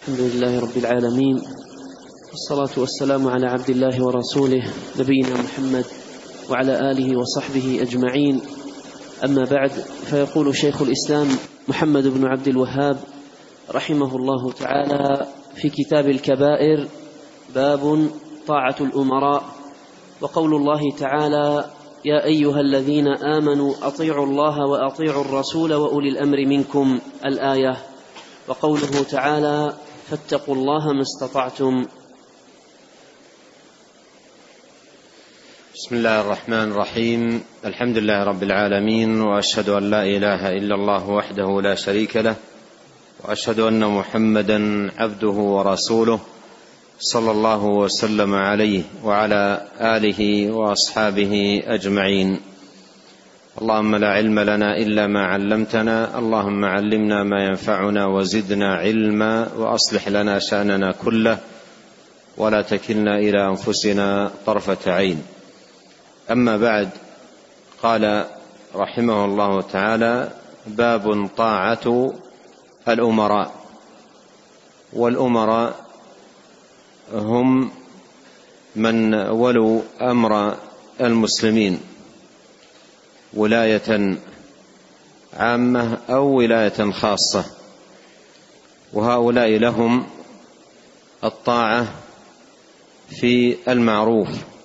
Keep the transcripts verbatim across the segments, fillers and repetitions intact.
الحمد لله رب العالمين، والصلاة والسلام على عبد الله ورسوله نبينا محمد وعلى آله وصحبه أجمعين. أما بعد، فيقول شيخ الإسلام محمد بن عبد الوهاب رحمه الله تعالى في كتاب الكبائر: باب طاعة الأمراء. وقول الله تعالى: يا أيها الذين آمنوا أطيعوا الله وأطيعوا الرسول وأولي الأمر منكم، الآية. وقوله تعالى: فاتقوا الله ما استطعتم. بسم الله الرحمن الرحيم. الحمد لله رب العالمين، وأشهد أن لا إله إلا الله وحده لا شريك له، وأشهد أن محمدا عبده ورسوله صلى الله وسلم عليه وعلى آله وأصحابه أجمعين. اللهم لا علم لنا إلا ما علمتنا، اللهم علمنا ما ينفعنا وزدنا علما، وأصلح لنا شأننا كله ولا تكلنا إلى أنفسنا طرفة عين. أما بعد، قال رحمه الله تعالى: باب طاعة الأمراء. والأمراء هم من ولوا أمر المسلمين ولاية عامة أو ولاية خاصة، وهؤلاء لهم الطاعة في المعروف،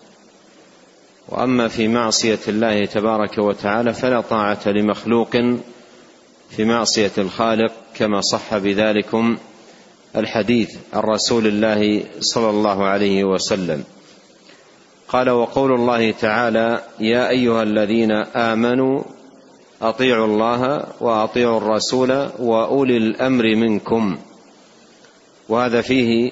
وأما في معصية الله تبارك وتعالى فلا طاعة لمخلوق في معصية الخالق، كما صح بذلكم الحديث عن رسول الله صلى الله عليه وسلم. قال: وقول الله تعالى: يا أيها الذين آمنوا أطيعوا الله وأطيعوا الرسول وأولي الأمر منكم. وهذا فيه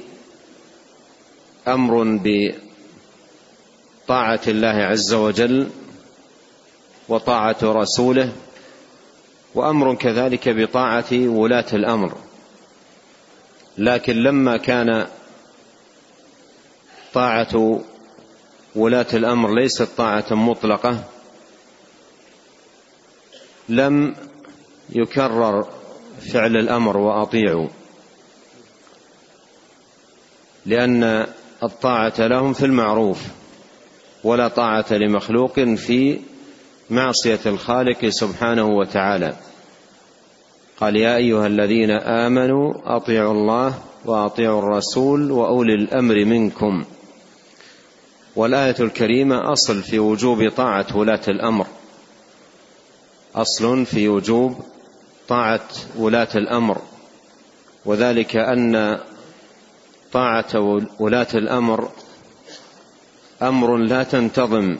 أمر بطاعة الله عز وجل وطاعة رسوله، وأمر كذلك بطاعة ولاة الأمر. لكن لما كان طاعة ولاة الأمر ليست طاعة مطلقة، لم يكرر فعل الأمر وأطيعوا، لأن الطاعة لهم في المعروف، ولا طاعة لمخلوق في معصية الخالق سبحانه وتعالى. قال: يا أيها الذين آمنوا أطيعوا الله وأطيعوا الرسول وأولي الأمر منكم. والآية الكريمة أصل في وجوب طاعة ولاة الأمر، أصل في وجوب طاعة ولاة الأمر، وذلك أن طاعة ولاة الأمر أمر لا تنتظم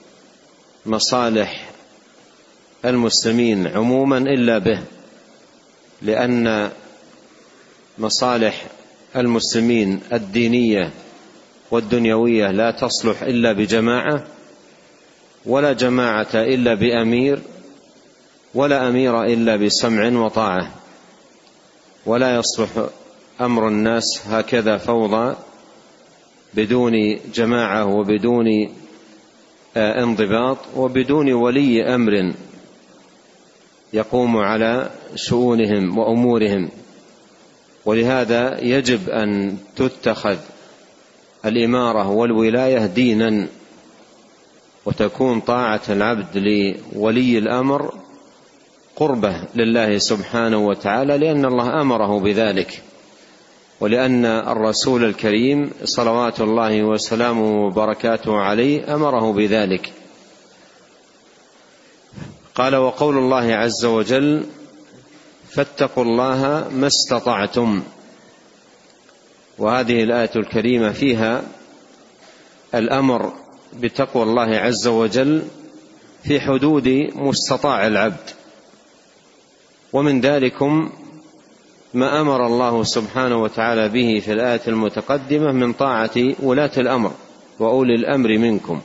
مصالح المسلمين عموما إلا به، لأن مصالح المسلمين الدينية والدنيوية لا تصلح إلا بجماعة، ولا جماعة إلا بأمير، ولا أمير إلا بسمع وطاعة. ولا يصلح أمر الناس هكذا فوضى بدون جماعة وبدون انضباط وبدون ولي أمر يقوم على شؤونهم وأمورهم. ولهذا يجب أن تتخذ الإمارة والولاية دينا، وتكون طاعة العبد لولي الأمر قربة لله سبحانه وتعالى، لأن الله أمره بذلك، ولأن الرسول الكريم صلوات الله وسلامه وبركاته عليه أمره بذلك. قال: وقول الله عز وجل: فاتقوا الله ما استطعتم. وهذه الآية الكريمة فيها الأمر بتقوى الله عز وجل في حدود مستطاع العبد، ومن ذلكم ما أمر الله سبحانه وتعالى به في الآية المتقدمة من طاعة ولاة الأمر وأولي الأمر منكم.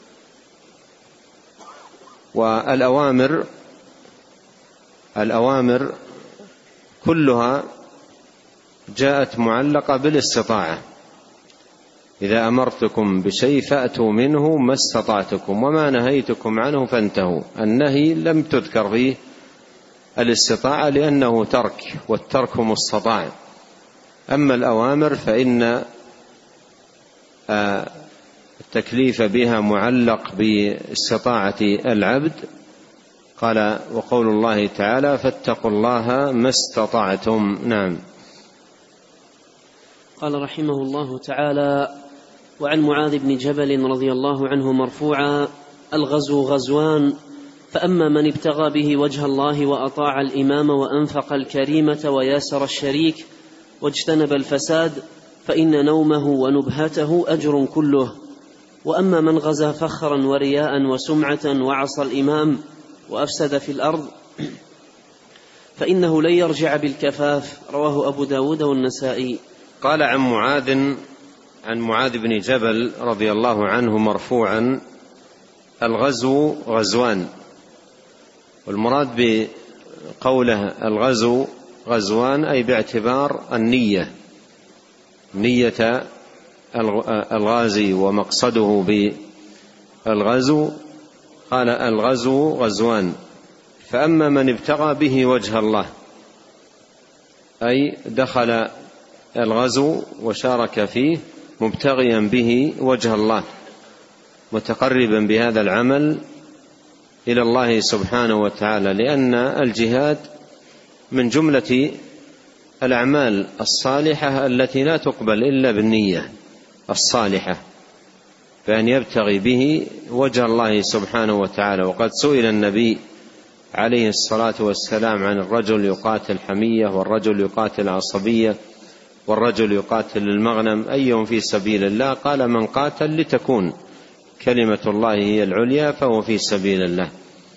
والأوامر الأوامر كلها جاءت معلقة بالاستطاعة: إذا أمرتكم بشيء فأتوا منه ما استطعتكم، وما نهيتكم عنه فانتهوا. النهي لم تذكر فيه الاستطاعة لأنه ترك، والترك مستطاع، أما الأوامر فإن التكليف بها معلق باستطاعة العبد. قال وقول الله تعالى فاتقوا الله ما استطعتم. نعم. قال رحمه الله تعالى: وعن معاذ بن جبل رضي الله عنه مرفوعا: الغزو غزوان، فأما من ابتغى به وجه الله وأطاع الإمام وأنفق الكريمة وياسر الشريك واجتنب الفساد فإن نومه ونبهته أجر كله. وأما من غزا فخرا ورياء وسمعة وعصى الإمام وأفسد في الأرض فإنه لن يرجع بالكفاف. رواه أبو داود والنسائي. قال عن معاذ عن معاذ بن جبل رضي الله عنه مرفوعا: الغزو غزوان. والمراد بقوله الغزو غزوان أي باعتبار النية، نية الغازي ومقصده بالغزو. قال الغزو غزوان، فأما من ابتغى به وجه الله أي دخل الغزو وشارك فيه مبتغيا به وجه الله، متقربا بهذا العمل إلى الله سبحانه وتعالى، لأن الجهاد من جملة الأعمال الصالحة التي لا تقبل إلا بالنية الصالحة، فأن يبتغي به وجه الله سبحانه وتعالى. وقد سئل النبي عليه الصلاة والسلام عن الرجل يقاتل حمية، والرجل يقاتل عصبية، والرجل يقاتل المغنم، أيهم في سبيل الله؟ قال من قاتل لتكون كلمة الله هي العليا فهو في سبيل الله.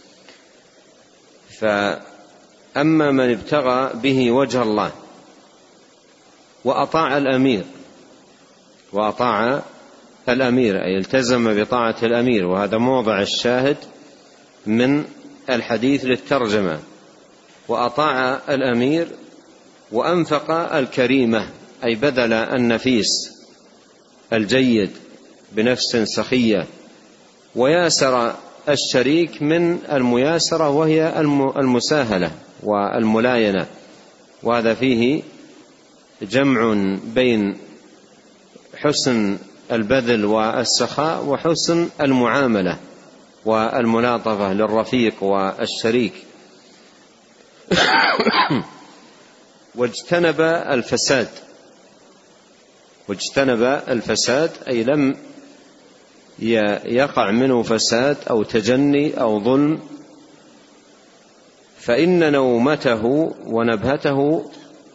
فأما من ابتغى به وجه الله وأطاع الأمير وأطاع الأمير أي التزم بطاعة الأمير، وهذا موضع الشاهد من الحديث للترجمة. وأطاع الأمير وأنفق الكريمة أي بذل النفيس الجيد بنفس سخية، وياسر الشريك من المياسرة وهي المساهلة والملاينة، وهذا فيه جمع بين حسن البذل والسخاء وحسن المعاملة والملاطفة للرفيق والشريك. واجتنب الفساد، واجتنب الفساد أي لم يقع منه فساد أو تجني أو ظلم، فإن نومته ونبهته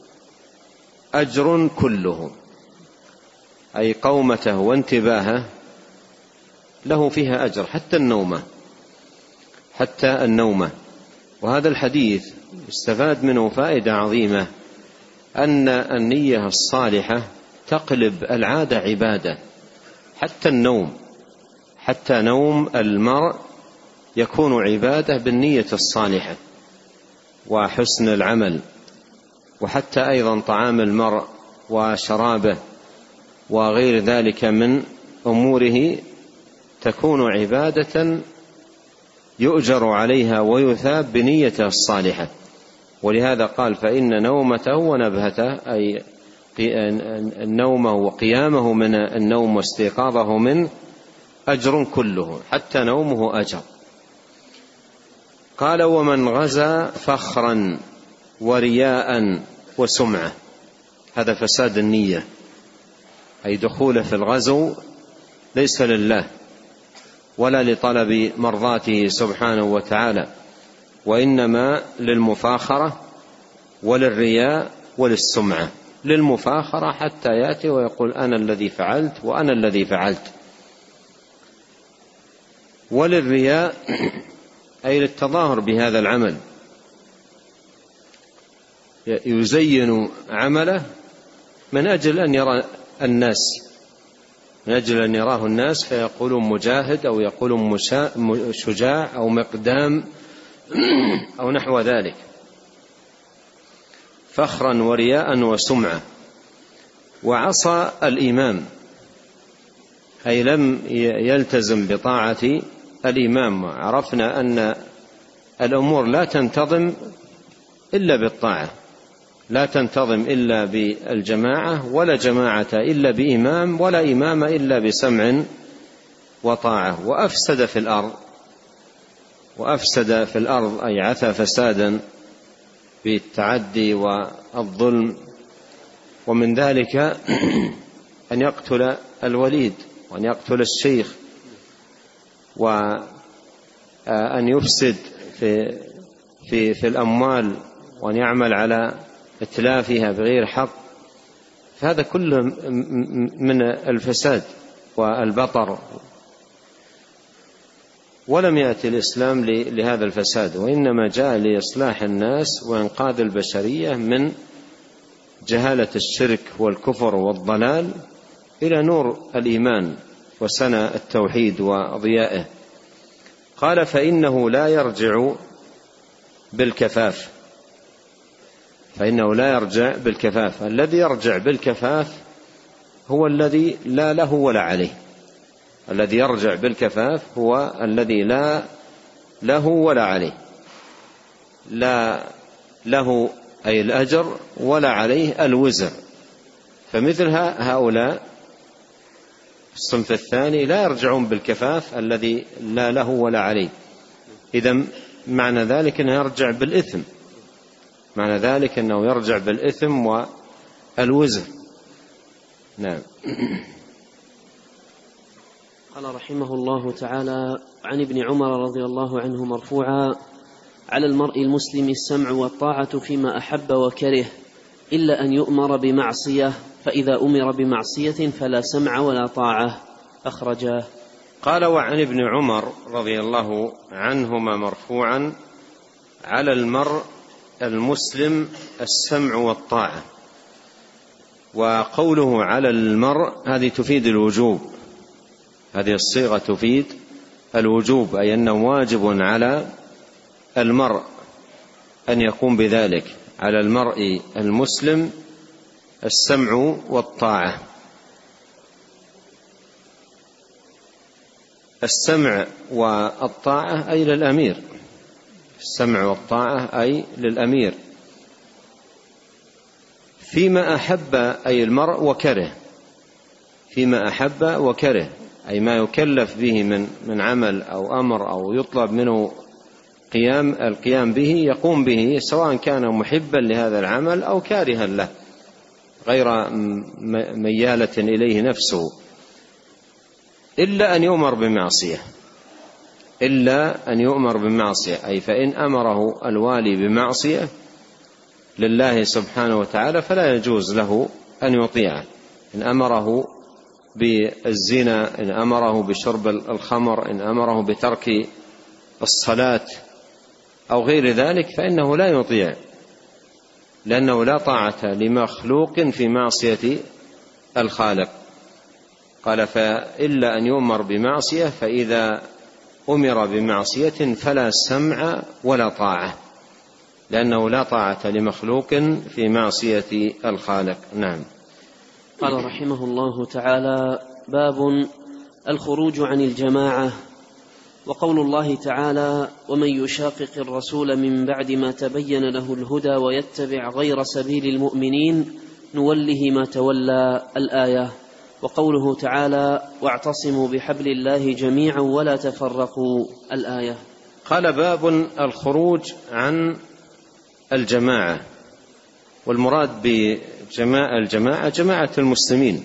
أجر كله، أي قومته وانتباهه له فيها أجر، حتى النومة حتى النومة. وهذا الحديث استفاد منه فائدة عظيمة، أن النية الصالحة تقلب العادة عبادة. حتى النوم، حتى نوم المرء يكون عبادة بالنية الصالحة وحسن العمل. وحتى أيضا طعام المرء وشرابه وغير ذلك من أموره تكون عبادة يؤجر عليها ويثاب بنيته الصالحة. ولهذا قال فإن نومته ونبهته أي نومه وقيامه من النوم واستيقاظه منه أجر كله، حتى نومه أجر. قال ومن غزا فخرا ورياء وسمعة، هذا فساد النية، أي دخوله في الغزو ليس لله ولا لطلب مرضاته سبحانه وتعالى، وإنما للمفاخرة وللرياء وللسمعة. للمفاخرة حتى يأتي ويقول أنا الذي فعلت وأنا الذي فعلت، وللرياء أي للتظاهر بهذا العمل، يزين عمله من أجل أن يرى الناس، من أجل أن يراه الناس فيقولون مجاهد أو يقولون شجاع أو مقدام أو نحو ذلك. فخرا ورياء وسمعة. وعصى الإمام أي لم يلتزم بطاعة الإمام. عرفنا أن الأمور لا تنتظم إلا بالطاعة، لا تنتظم إلا بالجماعة، ولا جماعة إلا بإمام، ولا إمام إلا بسمع وطاعة. وأفسد في الأرض وأفسد في الأرض أي عثى فسادا بالتعدي والظلم، ومن ذلك أن يقتل الوليد، وأن يقتل الشيخ، وأن يفسد في في في الأموال، وأن يعمل على إتلافها بغير حق. فهذا كله من الفساد والبطر، ولم يأتي الإسلام لهذا الفساد، وإنما جاء لإصلاح الناس وإنقاذ البشرية من جهالة الشرك والكفر والضلال إلى نور الإيمان وسنى التوحيد وضيائه. قال: فإنه لا يرجع بالكفاف فإنه لا يرجع بالكفاف الذي يرجع بالكفاف هو الذي لا له ولا عليه. الذي يرجع بالكفاف هو الذي لا له ولا عليه، لا له أي الأجر ولا عليه الوزر. فمثل هؤلاء الصنف الثاني لا يرجعون بالكفاف الذي لا له ولا عليه. إذن معنى ذلك أنه يرجع بالإثم، معنى ذلك أنه يرجع بالإثم والوزر. نعم. قال رحمه الله تعالى: عن ابن عمر رضي الله عنه مرفوعا: على المرء المسلم السمع والطاعة فيما أحب وكره، إلا أن يؤمر بمعصية، فإذا أمر بمعصية فلا سمع ولا طاعة. أخرجاه. قال: وعن ابن عمر رضي الله عنهما مرفوعا: على المرء المسلم السمع والطاعة. وقوله على المرء هذه تفيد الوجوب، هذه الصيغة تفيد الوجوب، أي أنه واجب على المرء أن يقوم بذلك. على المرء المسلم السمع والطاعة. السمع والطاعة أي للأمير، السمع والطاعة أي للأمير، فيما أحب أي المرء وكره، فيما أحب وكره أي ما يكلف به من من عمل أو أمر أو يطلب منه قيام القيام به يقوم به، سواء كان محبا لهذا العمل أو كارها له غير ميالة إليه نفسه، إلا أن يؤمر بمعصية، إلا أن يؤمر بمعصية أي فإن أمره الوالي بمعصية لله سبحانه وتعالى فلا يجوز له أن يطيعه. إن أمره بالزنا، إن أمره بشرب الخمر، إن أمره بترك الصلاة أو غير ذلك فإنه لا يطيع، لأنه لا طاعة لمخلوق في معصية الخالق. قال: فإلا أن يؤمر بمعصية، فإذا أمر بمعصية فلا سمع ولا طاعة، لأنه لا طاعة لمخلوق في معصية الخالق. نعم. قال رحمه الله تعالى: باب الخروج عن الجماعة. وقول الله تعالى: ومن يشاقق الرسول من بعد ما تبين له الهدى ويتبع غير سبيل المؤمنين نوله ما تولى. الآية. وقوله تعالى: واعتصموا بحبل الله جميعا ولا تفرقوا. الآية. قال: باب الخروج عن الجماعة. والمراد بجماعة الجماعة جماعة المسلمين،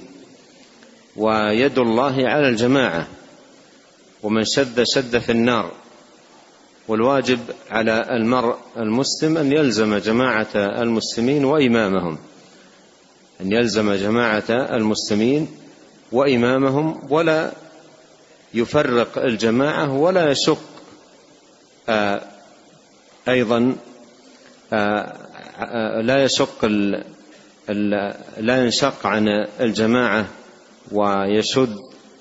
ويد الله على الجماعة، ومن شد شد في النار. والواجب على المرء المسلم أن يلزم جماعة المسلمين وإمامهم، أن يلزم جماعة المسلمين وإمامهم، ولا يفرق الجماعة، ولا يشق آه أيضا آه لا يشق ال ال لا ينشق عن الجماعة ويشد،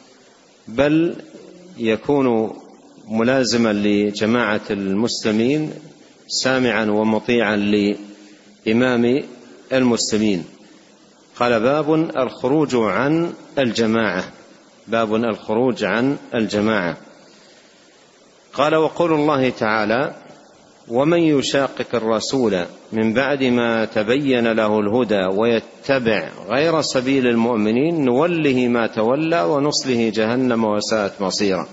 بل يكون ملازما لجماعة المسلمين سامعا ومطيعا لإمام المسلمين. قال: باب الخروج عن الجماعة. باب الخروج عن الجماعة. قال: وقول الله تعالى: ومن يشاقق الرسول من بعد ما تبين له الهدى ويتبع غير سبيل المؤمنين نوله ما تولى ونصله جهنم وساءت مصيرا.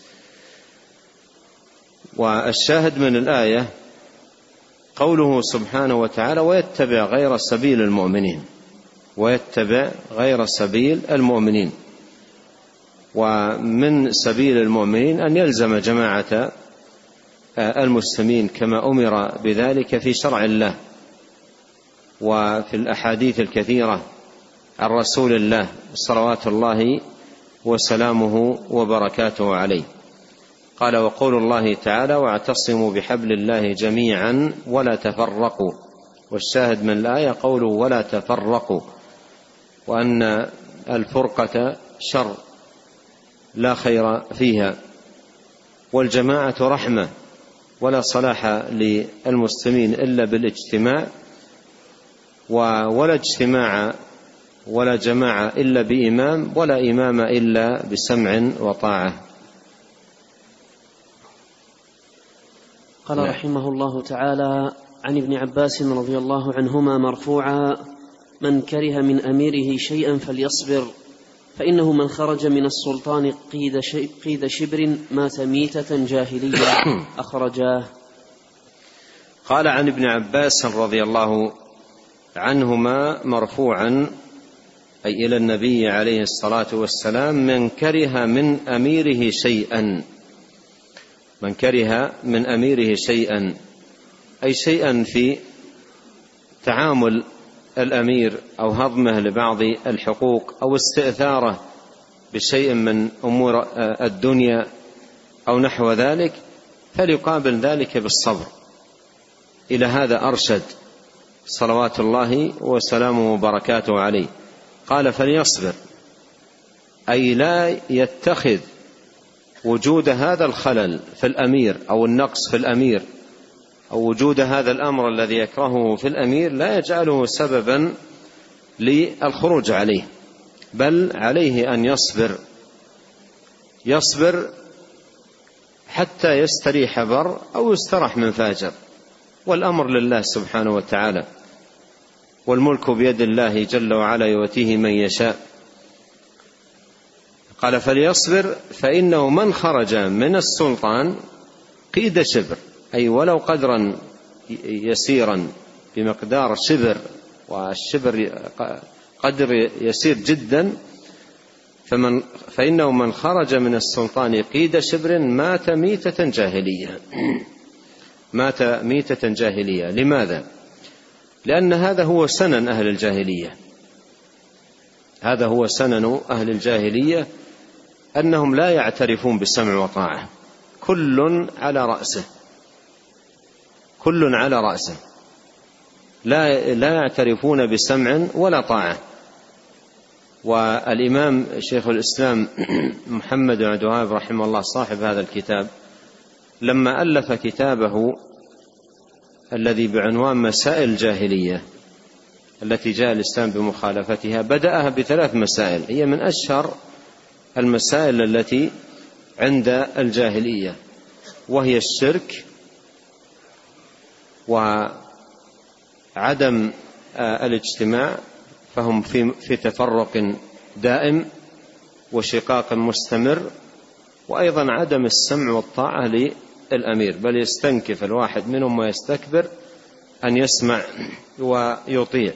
والشاهد من الآية قوله سبحانه وتعالى ويتبع غير سبيل المؤمنين، ويتبع غير سبيل المؤمنين. ومن سبيل المؤمنين أن يلزم جماعة المسلمين كما أمر بذلك في شرع الله وفي الأحاديث الكثيرة عن رسول الله صلوات الله وسلامه وبركاته عليه. قال وقول الله تعالى واعتصموا بحبل الله جميعا ولا تفرقوا. والشاهد من الآية قوله ولا تفرقوا، وأن الفرقة شر لا خير فيها، والجماعة رحمة، ولا صلاح للمسلمين إلا بالاجتماع، ولا اجتماع ولا جماعة إلا بإمام، ولا إمام إلا بسمع وطاعة. قال رحمه الله تعالى عن ابن عباس رضي الله عنهما مرفوعا من كره من أميره شيئا فليصبر فإنه من خرج من السلطان قيد شبر مات ميتة جاهلية. أخرجاه. قال عن ابن عباس رضي الله عنهما مرفوعا أي إلى النبي عليه الصلاة والسلام من كره من أميره شيئا، من كره من أميره شيئا أي شيئا في تعامل الأمير أو هضمه لبعض الحقوق أو استئثاره بشيء من أمور الدنيا أو نحو ذلك، فليقابل ذلك بالصبر. إلى هذا أرشد صلوات الله وسلامه وبركاته عليه. قال فليصبر أي لا يتخذ وجود هذا الخلل في الأمير أو النقص في الأمير أو وجود هذا الأمر الذي يكرهه في الأمير لا يجعله سببا للخروج عليه، بل عليه أن يصبر يصبر حتى يستريح بر أو يسترح من فاجر، والأمر لله سبحانه وتعالى، والملك بيد الله جل وعلا يؤتيه من يشاء. قال فليصبر فإنه من خرج من السلطان قيد شبر أي ولو قدرا يسيرا بمقدار شبر، والشبر قدر يسير جدا، فمن فإنه من خرج من السلطان قيد شبر مات ميتة جاهلية مات ميتة جاهلية. لماذا؟ لأن هذا هو سنن أهل الجاهلية هذا هو سنن أهل الجاهلية أنهم لا يعترفون بالسمع وطاعة، كل على رأسه كل على رأسه لا, لا يعترفون بسمع ولا طاعة. والإمام شيخ الإسلام محمد بن عبد الوهاب رحمه الله صاحب هذا الكتاب لما ألف كتابه الذي بعنوان مسائل الجاهلية التي جاء الإسلام بمخالفتها بدأها بثلاث مسائل هي من أشهر المسائل التي عند الجاهلية، وهي الشرك وعدم الاجتماع، فهم في, في تفرق دائم وشقاق مستمر، وأيضا عدم السمع والطاعة للأمير، بل يستنكف الواحد منهم ويستكبر أن يسمع ويطيع.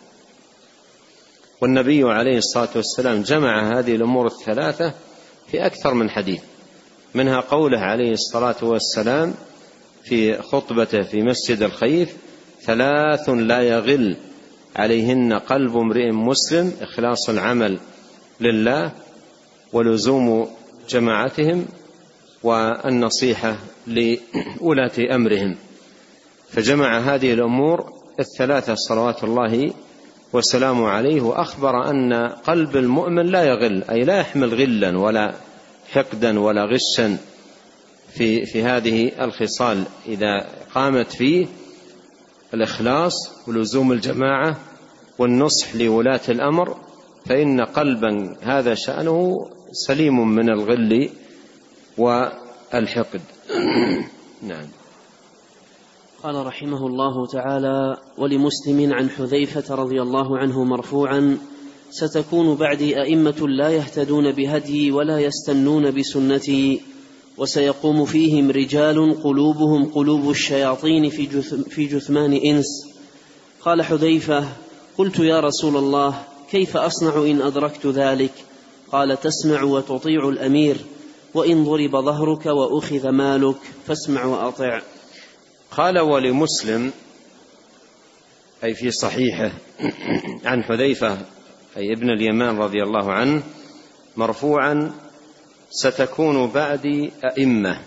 والنبي عليه الصلاة والسلام جمع هذه الأمور الثلاثة في أكثر من حديث، منها قوله عليه الصلاة والسلام في خطبته في مسجد الخيف ثلاث لا يغل عليهن قلب امرئ مسلم إخلاص العمل لله ولزوم جماعتهم والنصيحة لولاة أمرهم. فجمع هذه الأمور الثلاثة صلوات الله وسلامه عليه، وأخبر أن قلب المؤمن لا يغل أي لا يحمل غلا ولا حقدا ولا غشا في, في هذه الخصال إذا قامت فيه الإخلاص ولزوم الجماعة والنصح لولاة الأمر، فإن قلبا هذا شأنه سليم من الغل والحقد. نعم. قال رحمه الله تعالى: ولمسلم عن حذيفة رضي الله عنه مرفوعا: ستكون بعدي أئمة لا يهتدون بهدي ولا يستنون بسنتي، وسيقوم فيهم رجال قلوبهم قلوب الشياطين في جثمان إنس. قال حذيفة: قلت يا رسول الله كيف أصنع إن أدركت ذلك؟ قال: تسمع وتطيع الأمير، وإن ضرب ظهرك وأخذ مالك فاسمع وأطع. قال: ولمسلم أي في صحيحه عن حذيفة أي ابن اليمان رضي الله عنه مرفوعا: ستكون بعدي أئمة.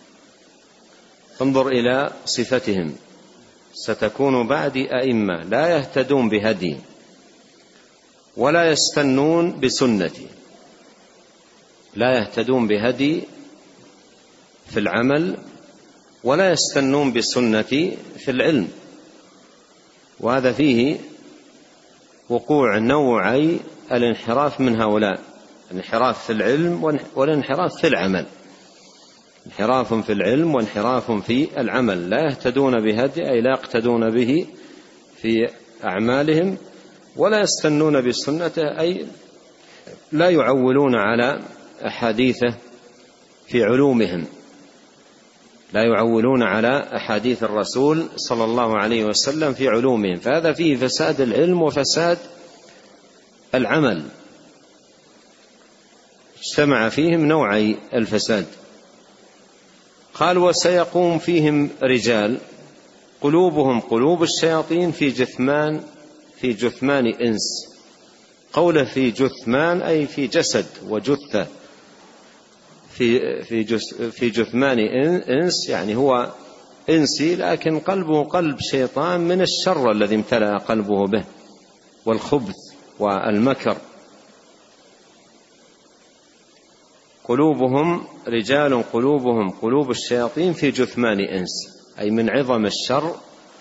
انظر إلى صفتهم: ستكون بعدي أئمة لا يهتدون بهدي ولا يستنون بسنتي. لا يهتدون بهدي في العمل ولا يستنون بسنتي في العلم، وهذا فيه وقوع نوعي الانحراف من هؤلاء: الانحراف في العلم والانحراف في العمل. انحراف في العلم وانحراف في العمل. لا يهتدون بهدي أي لا يقتدون به في أعمالهم، ولا يستنون بسنته أي لا يعولون على أحاديثه في علومهم، لا يعولون على أحاديث الرسول صلى الله عليه وسلم في علومهم، فهذا فيه فساد العلم وفساد العمل، اجتمع فيهم نوعي الفساد. قال: وسيقوم فيهم رجال قلوبهم قلوب الشياطين في جثمان في جثمان إنس. قوله في جثمان أي في جسد وجثة، في في جث في جثمان إنس يعني هو إنسي لكن قلبه قلب شيطان من الشر الذي امتلأ قلبه به والخبث والمكر. قلوبهم رجال قلوبهم قلوب الشياطين في جثمان إنس أي من عظم الشر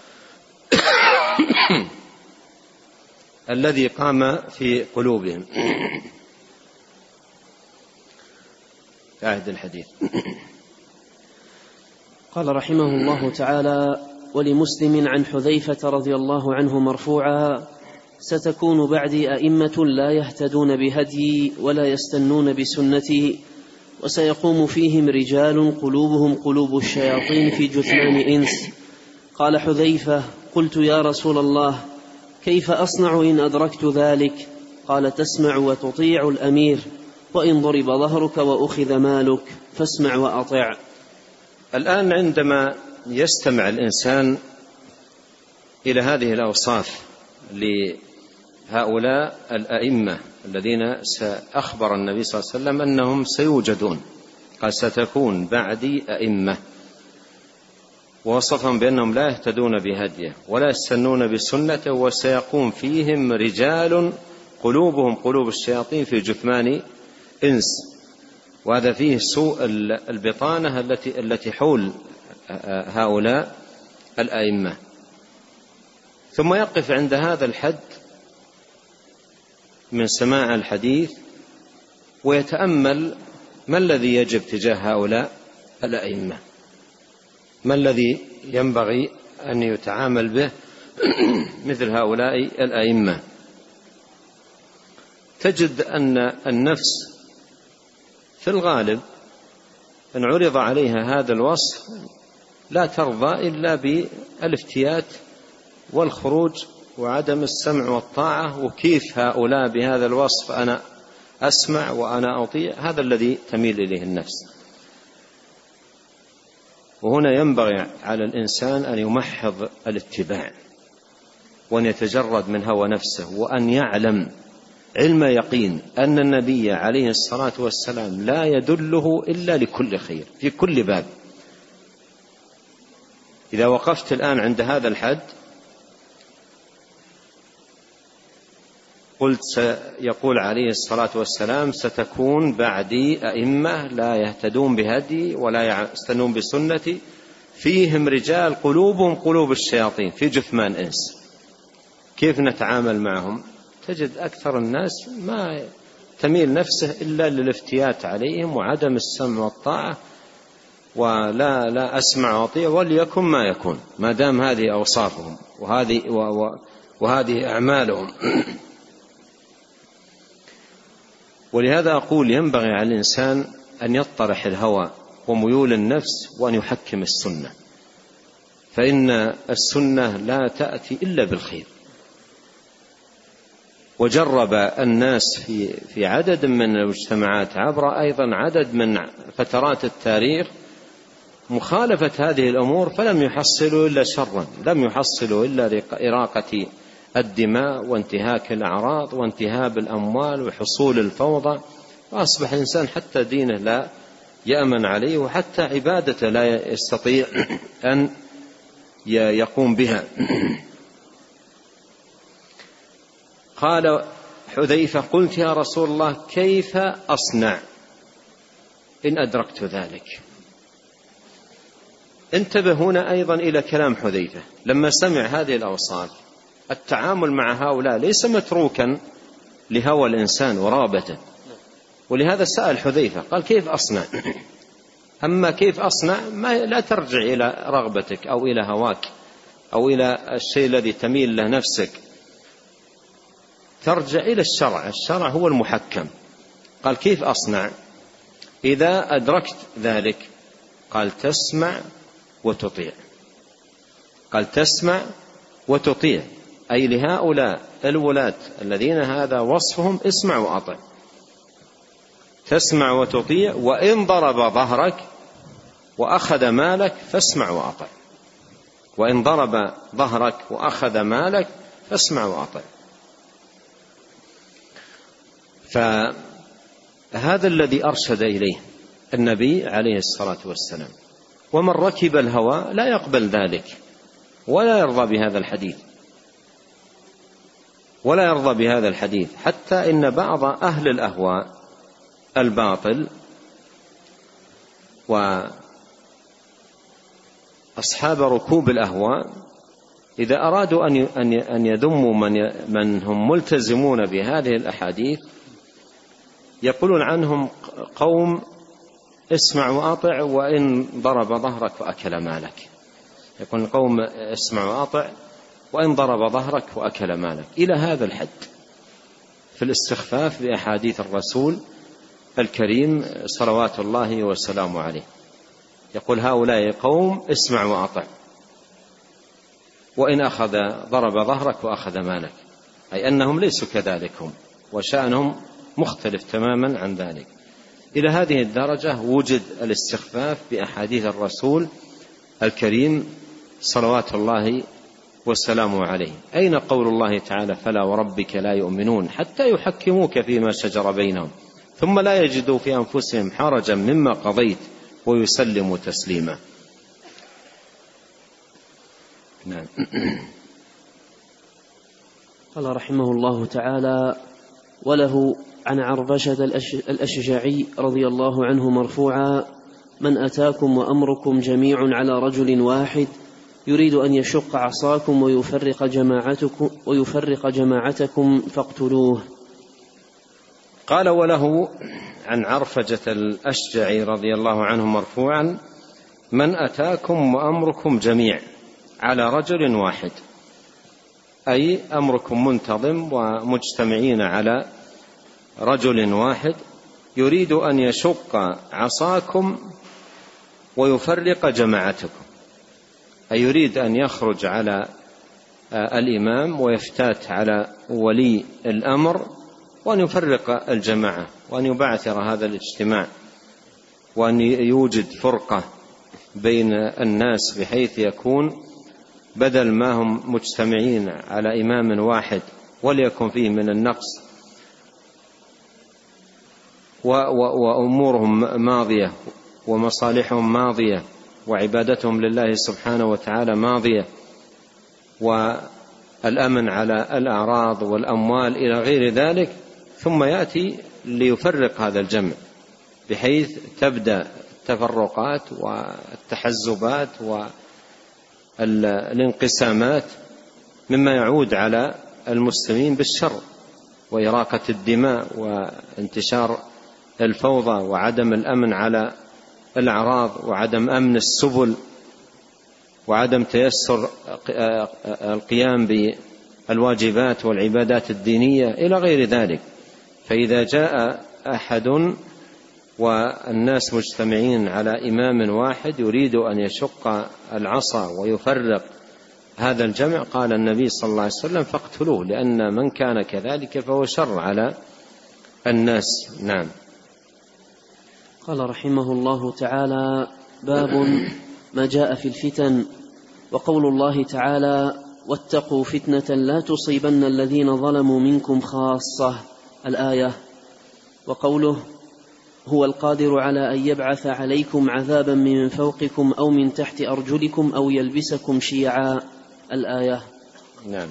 الذي قام في قلوبهم. عهد الحديث. قال رحمه الله تعالى: ولمسلم عن حذيفة رضي الله عنه مرفوعا: ستكون بعدي أئمة لا يهتدون بهدي ولا يستنون بسنتي، وسيقوم فيهم رجال قلوبهم قلوب الشياطين في جثمان إنس. قال حذيفة: قلت يا رسول الله كيف أصنع إن أدركت ذلك؟ قال: تسمع وتطيع الأمير، وإن ضرب ظهرك وأخذ مالك فاسمع وأطع. الآن عندما يستمع الإنسان إلى هذه الأوصاف لهؤلاء الأئمة الذين سأخبر النبي صلى الله عليه وسلم أنهم سيوجدون، قال: ستكون بعدي أئمة، ووصفهم بأنهم لا يهتدون بهديه ولا يستنون بسنته، وسيقوم فيهم رجال قلوبهم قلوب الشياطين في جثمان إنس. وهذا فيه سوء البطانة التي التي حول هؤلاء الأئمة. ثم يقف عند هذا الحد من سماع الحديث ويتأمل ما الذي يجب تجاه هؤلاء الأئمة، ما الذي ينبغي أن يتعامل به مثل هؤلاء الأئمة. تجد أن النفس في الغالب إن عرض عليها هذا الوصف لا ترضى إلا بالافتيات والخروج وعدم السمع والطاعة، وكيف هؤلاء بهذا الوصف أنا أسمع وأنا أطيع، هذا الذي تميل إليه النفس. وهنا ينبغي على الإنسان أن يمحض الاتباع وأن يتجرد من هوى نفسه، وأن يعلم علم يقين أن النبي عليه الصلاة والسلام لا يدله إلا لكل خير في كل باب. إذا وقفت الآن عند هذا الحد قلت سيقول عليه الصلاة والسلام: ستكون بعدي أئمة لا يهتدون بهدي ولا يستنون بسنتي فيهم رجال قلوبهم قلوب الشياطين في جثمان إنس. كيف نتعامل معهم؟ تجد أكثر الناس ما تميل نفسه إلا للافتيات عليهم وعدم السمع والطاعة ولا لا أسمع وأطيع، وليكن ما يكون، ما دام هذه أوصافهم وهذه, وهذه أعمالهم. ولهذا أقول ينبغي على الإنسان أن يطرح الهوى وميول النفس وأن يحكم السنة، فإن السنة لا تأتي إلا بالخير. وجرب الناس في في عدد من المجتمعات عبر أيضا عدد من فترات التاريخ مخالفة هذه الأمور، فلم يحصلوا إلا شرا، لم يحصلوا إلا إراقة الدماء وانتهاك الأعراض وانتهاب الأموال وحصول الفوضى، وأصبح الإنسان حتى دينه لا يأمن عليه، وحتى عبادته لا يستطيع أن يقوم بها. قال حذيفة: قلت يا رسول الله كيف أصنع إن أدركت ذلك؟ انتبه هنا أيضا إلى كلام حذيفة لما سمع هذه الأوصاف. التعامل مع هؤلاء ليس متروكا لهوى الإنسان ورغبته، ولهذا سأل حذيفة قال: كيف أصنع؟ أما كيف أصنع ما لا ترجع إلى رغبتك أو إلى هواك أو إلى الشيء الذي تميل له نفسك، ترجع إلى الشرع، الشرع هو المحكم. قال: كيف أصنع إذا أدركت ذلك؟ قال: تسمع وتطيع. قال: تسمع وتطيع، أي لهؤلاء الولاة الذين هذا وصفهم اسمع وأطع. تسمع وتطيع، وإن ضرب ظهرك وأخذ مالك فاسمع وأطع. وإن ضرب ظهرك وأخذ مالك فاسمع وأطع. فهذا الذي أرشد إليه النبي عليه الصلاة والسلام. ومن ركب الهوى لا يقبل ذلك ولا يرضى بهذا الحديث ولا يرضى بهذا الحديث حتى إن بعض أهل الأهواء الباطل وأصحاب ركوب الأهواء إذا أرادوا أن يذموا من هم ملتزمون بهذه الأحاديث يقولون عنهم قوم اسمع وأطع وإن ضرب ظهرك وأكل مالك. يقول قوم اسمع وأطع وإن ضرب ظهرك وأكل مالك، إلى هذا الحد في الاستخفاف بأحاديث الرسول الكريم صلوات الله وسلامه عليه. يقول هؤلاء قوم اسمع وأطع وإن أخذ ضرب ظهرك وأخذ مالك، أي أنهم ليسوا كذلكم وشأنهم مختلف تماما عن ذلك. إلى هذه الدرجة وجد الاستخفاف بأحاديث الرسول الكريم صلوات الله والسلام عليه. أين قول الله تعالى: فلا وربك لا يؤمنون حتى يحكموك فيما شجر بينهم ثم لا يجدوا في أنفسهم حرجا مما قضيت ويسلموا تسليما. نعم. قال رحمه الله تعالى: وله عن عربشة الأشجعي رضي الله عنه مرفوعا: من أتاكم وأمركم جميع على رجل واحد يريد أن يشق عصاكم ويفرق جماعتكم, ويفرق جماعتكم فاقتلوه. قال: وله عن عرفجة الأشجعي رضي الله عنه مرفوعا: من أتاكم وأمركم جميع على رجل واحد، أي أمركم منتظم ومجتمعين على رجل واحد يريد أن يشق عصاكم ويفرق جماعتكم، أي يريد أن يخرج على الإمام ويفتات على ولي الأمر وأن يفرق الجماعة وأن يبعثر هذا الاجتماع وأن يوجد فرقة بين الناس بحيث يكون بدل ما هم مجتمعين على إمام واحد وليكن فيه من النقص وأمورهم ماضية ومصالحهم ماضية وعبادتهم لله سبحانه وتعالى ماضية والأمن على الأعراض والأموال إلى غير ذلك، ثم يأتي ليفرق هذا الجمع بحيث تبدأ التفرقات والتحزبات والانقسامات مما يعود على المسلمين بالشر وإراقة الدماء وانتشار الفوضى وعدم الأمن على الأعراض وعدم أمن السبل وعدم تيسر القيام بالواجبات والعبادات الدينية إلى غير ذلك. فإذا جاء أحد والناس مجتمعين على إمام واحد يريد أن يشق العصا ويفرق هذا الجمع، قال النبي صلى الله عليه وسلم فاقتلوه، لأن من كان كذلك فهو شر على الناس. نعم. قال رحمه الله تعالى: باب ما جاء في الفتن. وقول الله تعالى: واتقوا فتنة لا تصيبن الذين ظلموا منكم خاصة، الآية. وقوله: هو القادر على أن يبعث عليكم عذابا من فوقكم أو من تحت أرجلكم أو يلبسكم شيعا، الآية. نعم.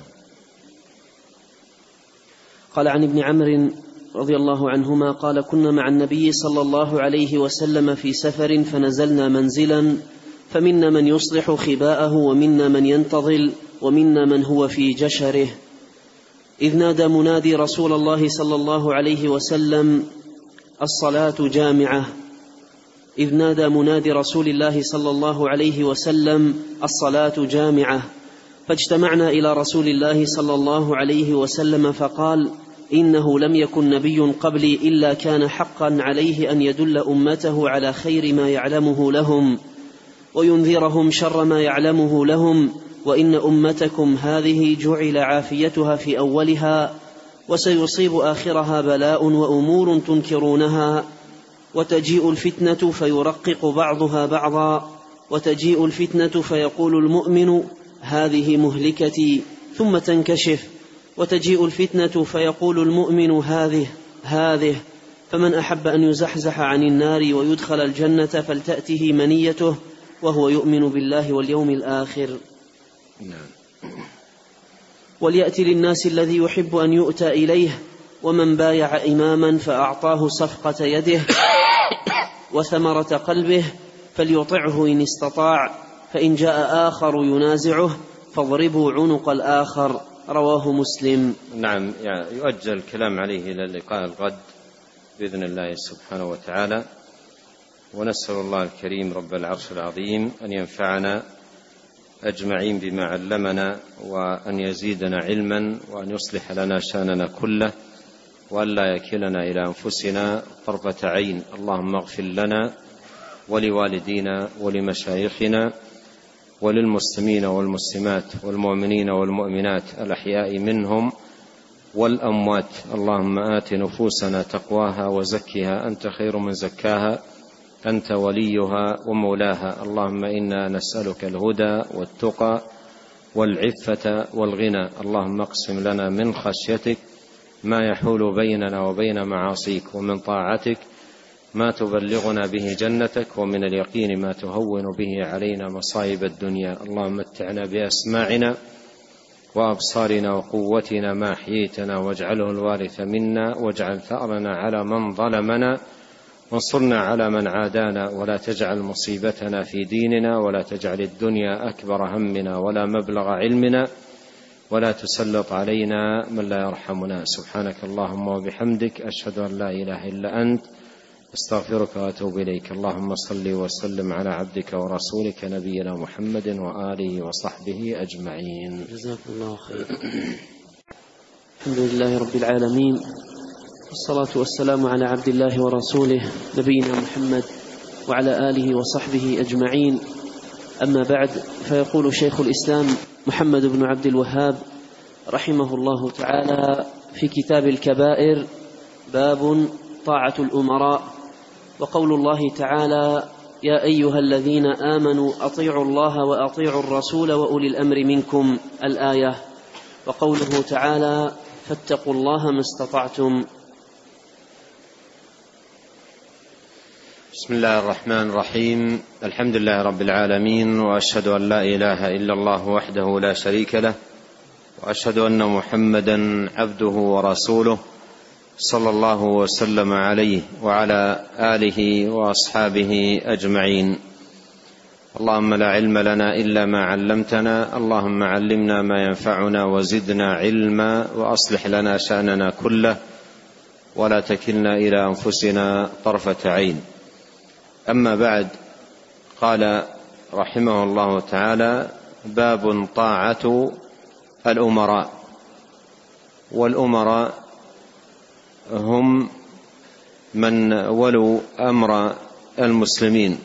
قال عن ابن عمرو رضي الله عنهما قال: كنا مع النبي صلى الله عليه وسلم في سفر فنزلنا منزلا، فمنا من يصلح خباءه ومنا من ينتظل ومنا من هو في جشره، إذ نادى منادي رسول الله صلى الله عليه وسلم: الصلاة جامعة. إذ نادى منادي رسول الله صلى الله عليه وسلم: الصلاة جامعة. فاجتمعنا إلى رسول الله صلى الله عليه وسلم فقال: إنه لم يكن نبي قبلي إلا كان حقا عليه أن يدل أمته على خير ما يعلمه لهم وينذرهم شر ما يعلمه لهم، وإن أمتكم هذه جعل عافيتها في أولها وسيصيب آخرها بلاء وأمور تنكرونها، وتجيء الفتنة فيرقق بعضها بعضا، وتجيء الفتنة فيقول المؤمن: هذه مهلكتي، ثم تنكشف، وتجيء الفتنة فيقول المؤمن: هذه هذه فمن أحب أن يزحزح عن النار ويدخل الجنة فلتأته منيته وهو يؤمن بالله واليوم الآخر. وليأتي للناس الذي يحب أن يؤتى إليه، ومن بايع إماما فأعطاه صفقة يده وثمرة قلبه فليطعه إن استطاع، فإن جاء آخر ينازعه فاضربوا عنق الآخر، رواه مسلم. نعم. يؤجل الكلام عليه إلى اللقاء الغد بإذن الله سبحانه وتعالى، ونسأل الله الكريم رب العرش العظيم أن ينفعنا أجمعين بما علمنا، وأن يزيدنا علما، وأن يصلح لنا شأننا كله، وأن لا يكلنا إلى أنفسنا طرفة عين. اللهم اغفر لنا ولوالدينا ولمشايخنا وللمسلمين والمسلمات والمؤمنين والمؤمنات الأحياء منهم والأموات. اللهم آت نفوسنا تقواها وزكها أنت خير من زكاها، أنت وليها ومولاها. اللهم إنا نسألك الهدى والتقى والعفة والغنى. اللهم اقسم لنا من خشيتك ما يحول بيننا وبين معاصيك، ومن طاعتك ما تبلغنا به جنتك، ومن اليقين ما تهون به علينا مصائب الدنيا. اللهم متعنا بأسماعنا وأبصارنا وقوتنا ما أحييتنا، واجعله الوارث منا، واجعل ثأرنا على من ظلمنا، وانصرنا على من عادانا، ولا تجعل مصيبتنا في ديننا، ولا تجعل الدنيا أكبر همنا ولا مبلغ علمنا، ولا تسلط علينا من لا يرحمنا. سبحانك اللهم وبحمدك، أشهد أن لا إله إلا أنت، استغفرك وأتوب إليك. اللهم صل وسلم على عبدك ورسولك نبينا محمد وآله وصحبه أجمعين. جزاكم الله خير. الحمد لله رب العالمين، والصلاة والسلام على عبد الله ورسوله نبينا محمد وعلى آله وصحبه أجمعين. أما بعد، فيقول شيخ الإسلام محمد بن عبد الوهاب رحمه الله تعالى في كتاب الكبائر: باب طاعة الأمراء. وقول الله تعالى: يا أيها الذين آمنوا أطيعوا الله وأطيعوا الرسول وأولي الأمر منكم، الآية. وقوله تعالى: فاتقوا الله ما استطعتم. بسم الله الرحمن الرحيم. الحمد لله رب العالمين، وأشهد أن لا إله إلا الله وحده لا شريك له، وأشهد أن محمدا عبده ورسوله صلى الله وسلم عليه وعلى آله وأصحابه أجمعين. اللهم لا علم لنا إلا ما علمتنا، اللهم علمنا ما ينفعنا وزدنا علما، وأصلح لنا شأننا كله، ولا تكلنا إلى أنفسنا طرفة عين. أما بعد، قال رحمه الله تعالى: باب طاعة الأمراء. والأمراء هم من ولوا أمر المسلمين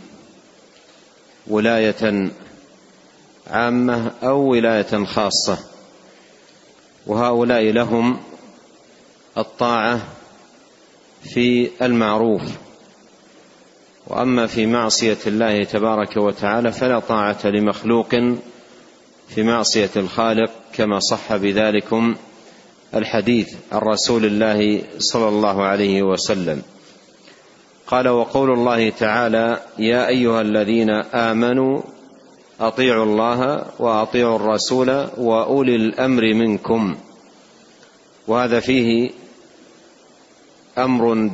ولاية عامة أو ولاية خاصة، وهؤلاء لهم الطاعة في المعروف، وأما في معصية الله تبارك وتعالى فلا طاعة لمخلوق في معصية الخالق، كما صح بذلكم الحديث عن رسول الله صلى الله عليه وسلم. قال: وقول الله تعالى: يا أيها الذين آمنوا أطيعوا الله وأطيعوا الرسول وأولي الأمر منكم. وهذا فيه أمر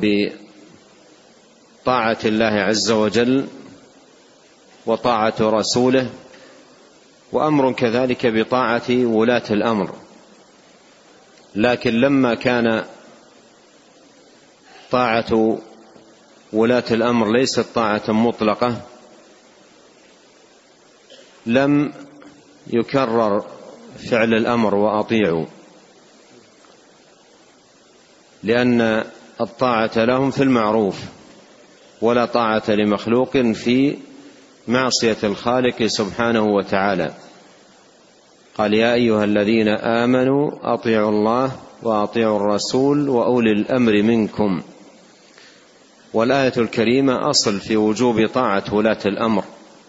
بطاعة الله عز وجل وطاعة رسوله، وأمر كذلك بطاعة ولاة الأمر. لكن لما كان طاعة ولاة الأمر ليست طاعة مطلقة، لم يكرر فعل الأمر وأطيعوا، لأن الطاعة لهم في المعروف، ولا طاعة لمخلوق في معصية الخالق سبحانه وتعالى. قال: يا أيها الذين آمنوا أطيعوا الله وأطيعوا الرسول وأولي الأمر منكم. والآية الكريمة أصل في وجوب طاعة ولاة الأمر،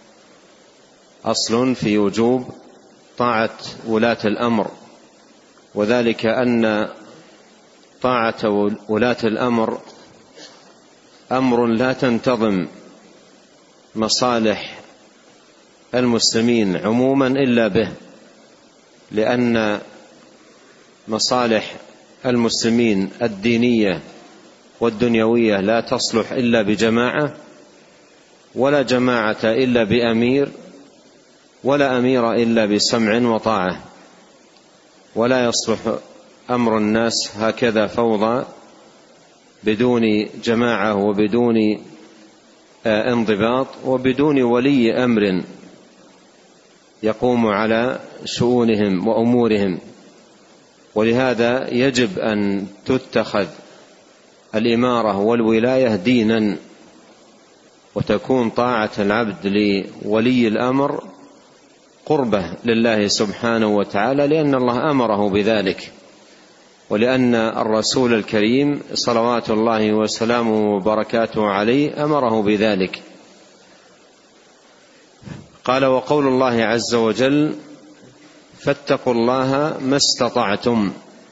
أصل في وجوب طاعة ولاة الأمر، وذلك أن طاعة ولاة الأمر أمر لا تنتظم مصالح المسلمين عموما إلا به، لأن مصالح المسلمين الدينية والدنيوية لا تصلح إلا بجماعة، ولا جماعة إلا بأمير، ولا أمير إلا بسمع وطاعة. ولا يصلح أمر الناس هكذا فوضى بدون جماعة وبدون انضباط وبدون ولي أمر يقوم على شؤونهم وأمورهم. ولهذا يجب أن تتخذ الإمارة والولاية دينا، وتكون طاعة العبد لولي الأمر قربة لله سبحانه وتعالى، لأن الله أمره بذلك، ولأن الرسول الكريم صلوات الله وسلامه وبركاته عليه أمره بذلك. قال: وقول الله عز وجل: فاتقوا الله ما استطعتم.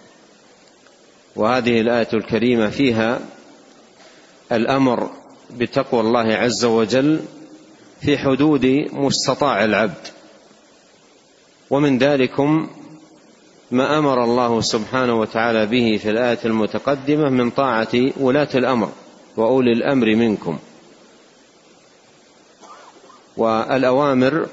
وهذه الآية الكريمة فيها الأمر بتقوى الله عز وجل في حدود مستطاع العبد، ومن ذلكم ما أمر الله سبحانه وتعالى به في الآية المتقدمة من طاعة ولاة الأمر وأولي الأمر منكم. والأوامر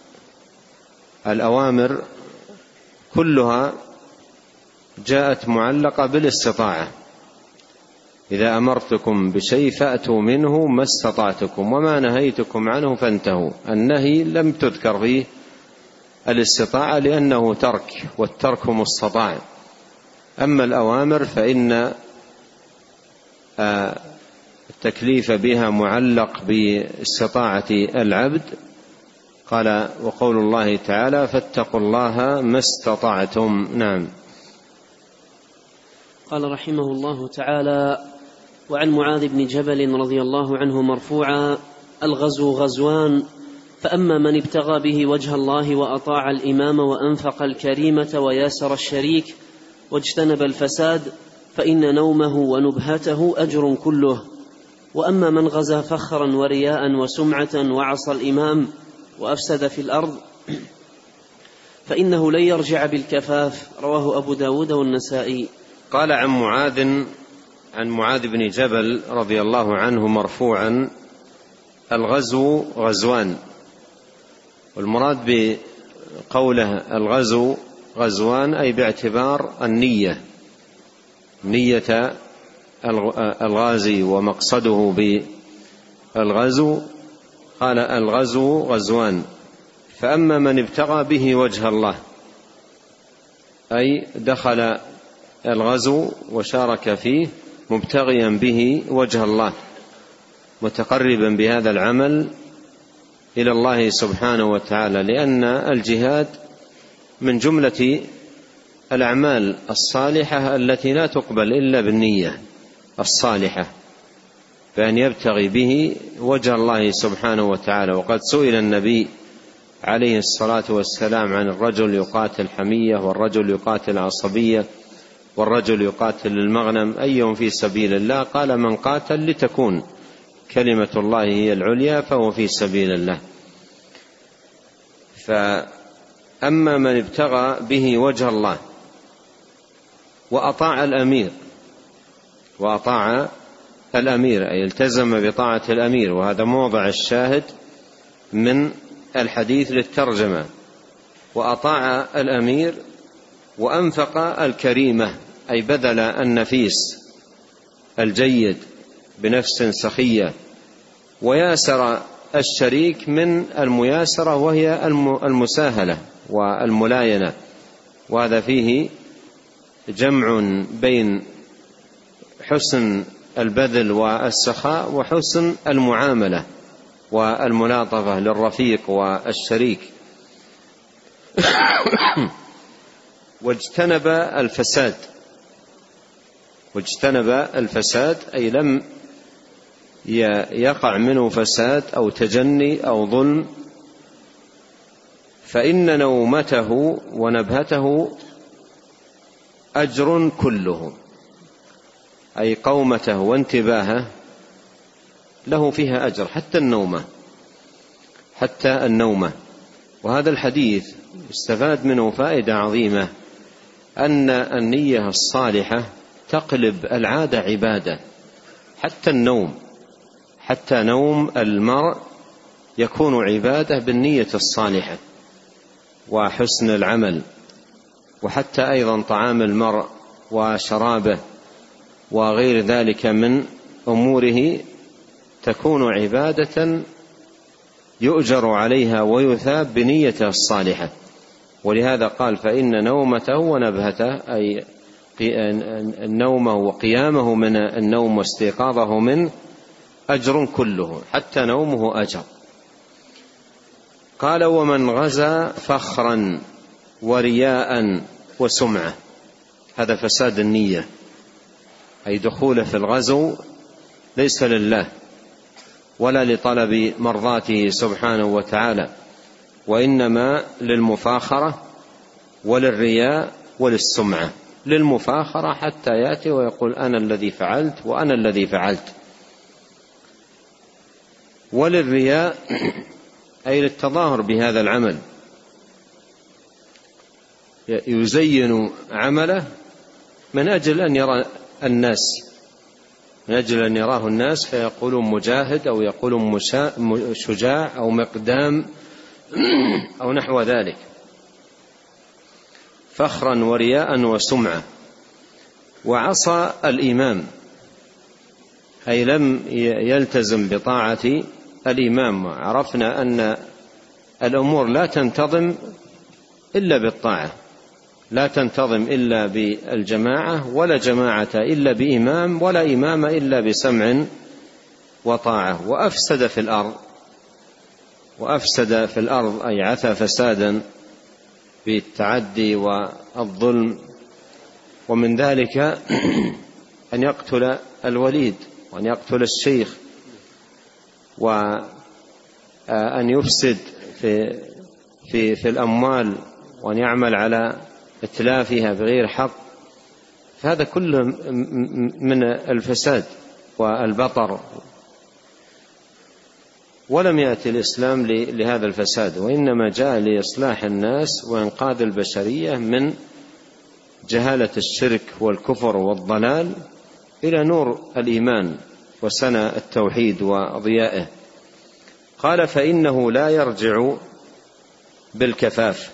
الأوامر كلها جاءت معلقة بالاستطاعة: إذا أمرتكم بشيء فأتوا منه ما استطعتكم وما نهيتكم عنه فانتهوا. النهي لم تذكر فيه الاستطاعة لأنه ترك، والترك مستطاع. أما الأوامر فإن التكليف بها معلق باستطاعة العبد. قال: وقول الله تعالى: فاتقوا الله ما استطعتم. نعم. قال رحمه الله تعالى: وعن معاذ بن جبل رضي الله عنه مرفوعا: الغزو غزوان، فأما من ابتغى به وجه الله وأطاع الإمام وأنفق الكريمة وياسر الشريك واجتنب الفساد فإن نومه ونبهته أجر كله. وأما من غزا فخرا ورياء وسمعة وعصى الإمام وأفسد في الأرض فإنه لن يرجع بالكفاف. رواه أبو داود والنسائي. قال عن معاذ عن معاذ بن جبل رضي الله عنه مرفوعا: الغزو غزوان. والمراد بقوله الغزو غزوان أي باعتبار النية، نية الغازي ومقصده الغزو؟ قال الغزو غزوان، فأما من ابتغى به وجه الله، أي دخل الغزو وشارك فيه مبتغيا به وجه الله، متقربا بهذا العمل إلى الله سبحانه وتعالى، لأن الجهاد من جملة الأعمال الصالحة التي لا تقبل إلا بالنية الصالحة، فأن يبتغي به وجه الله سبحانه وتعالى. وقد سئل النبي عليه الصلاة والسلام عن الرجل يقاتل حمية، والرجل يقاتل عصبية، والرجل يقاتل المغنم، أيهم في سبيل الله؟ قال من قاتل لتكون كلمة الله هي العليا فهو في سبيل الله. فأما من ابتغى به وجه الله وأطاع الأمير، وأطاع الأمير أي التزم بطاعة الأمير، وهذا موضع الشاهد من الحديث للترجمة، وأطاع الأمير وأنفق الكريمة أي بذل النفيس الجيد بنفس سخية، وياسر الشريك من المياسرة وهي المساهلة والملاينة، وهذا فيه جمع بين حسن البذل والسخاء وحسن المعاملة والملاطفة للرفيق والشريك. واجتنب الفساد، واجتنب الفساد أي لم يقع منه فساد أو تجني أو ظلم، فإن نومته ونبهته أجر كله، أي قومته وانتباهه له فيها أجر، حتى النومة حتى النومة. وهذا الحديث استفاد منه فائدة عظيمة، أن النية الصالحة تقلب العادة عبادة، حتى النوم، حتى نوم المرء يكون عبادة بالنية الصالحة وحسن العمل، وحتى أيضا طعام المرء وشرابه وغير ذلك من أموره تكون عبادة يؤجر عليها ويثاب بنيته الصالحة. ولهذا قال فإن نومته ونبهته، أي نومه وقيامه من النوم واستيقاظه منه أجر كله، حتى نومه أجر. قال ومن غزا فخرا ورياء وسمعة، هذا فساد النية، أي دخوله في الغزو ليس لله ولا لطلب مرضاته سبحانه وتعالى، وإنما للمفاخرة وللرياء وللسمعة. للمفاخرة حتى يأتي ويقول أنا الذي فعلت وأنا الذي فعلت، وللرياء أي للتظاهر بهذا العمل، يزين عمله من أجل أن يرى الناس، من أجل أن يراه الناس فيقولون مجاهد أو يقولون شجاع أو مقدام أو نحو ذلك. فخرا ورياء وسمعة. وعصى الإمام، أي لم يلتزم بطاعة الإمام. عرفنا أن الأمور لا تنتظم إلا بالطاعة، لا تنتظم إلا بالجماعة، ولا جماعة إلا بإمام، ولا إمام إلا بسمع وطاعة. وأفسد في الأرض، وأفسد في الأرض أي عثى فسادا بالتعدي والظلم، ومن ذلك أن يقتل الوليد، وأن يقتل الشيخ، وأن يفسد في, في, في الأموال، وأن يعمل على إتلافها بغير حق. فهذا كله من الفساد والبطر، ولم يأتي الإسلام لهذا الفساد، وإنما جاء لإصلاح الناس وإنقاذ البشرية من جهالة الشرك والكفر والضلال إلى نور الإيمان وسنى التوحيد وضيائه. قال فإنه لا يرجع بالكفاف،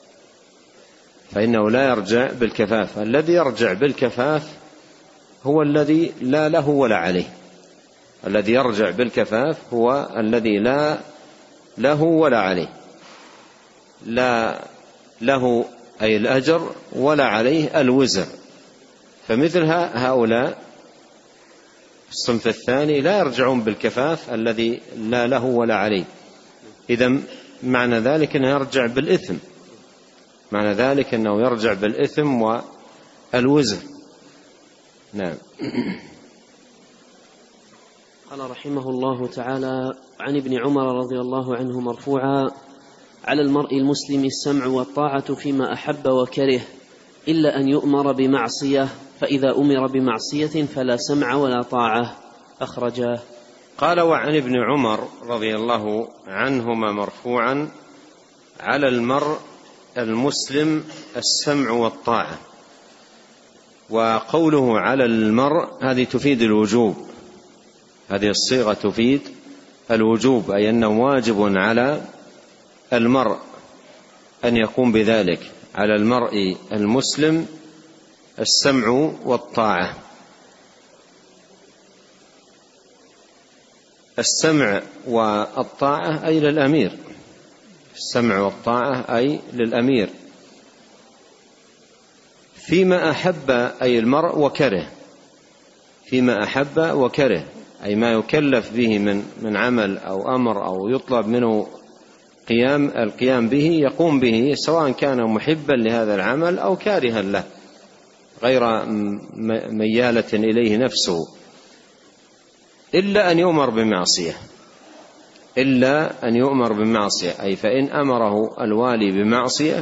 فإنه لا يرجع بالكفاف. الذي يرجع بالكفاف هو الذي لا له ولا عليه، الذي يرجع بالكفاف هو الذي لا له ولا عليه، لا له أي الأجر ولا عليه الوزر. فمثل هؤلاء الصنف الثاني لا يرجعون بالكفاف الذي لا له ولا عليه. إذن معنى ذلك أنه يرجع بالإثم، معنى ذلك أنه يرجع بالإثم والوزر. نعم. قال رحمه الله تعالى: عن ابن عمر رضي الله عنه مرفوعا: على المرء المسلم السمع والطاعة فيما أحب وكره إلا أن يؤمر بمعصية، فإذا أمر بمعصية فلا سمع ولا طاعة. أخرجاه. قال: وعن ابن عمر رضي الله عنهما مرفوعا: على المرء المسلم السمع والطاعة. وقوله على المرء هذه تفيد الوجوب، هذه الصيغة تفيد الوجوب، أي أنه واجب على المرء أن يقوم بذلك. على المرء المسلم السمع والطاعة. السمع والطاعة أي للأمير، السمع والطاعة أي للأمير فيما أحب أي المرء وكره، فيما أحب وكره أي ما يكلف به من من عمل أو أمر أو يطلب منه قيام القيام به يقوم به، سواء كان محبا لهذا العمل أو كارها له غير ميالة إليه نفسه، إلا أن يؤمر بمعصية، إلا أن يؤمر بمعصية أي فإن أمره الوالي بمعصية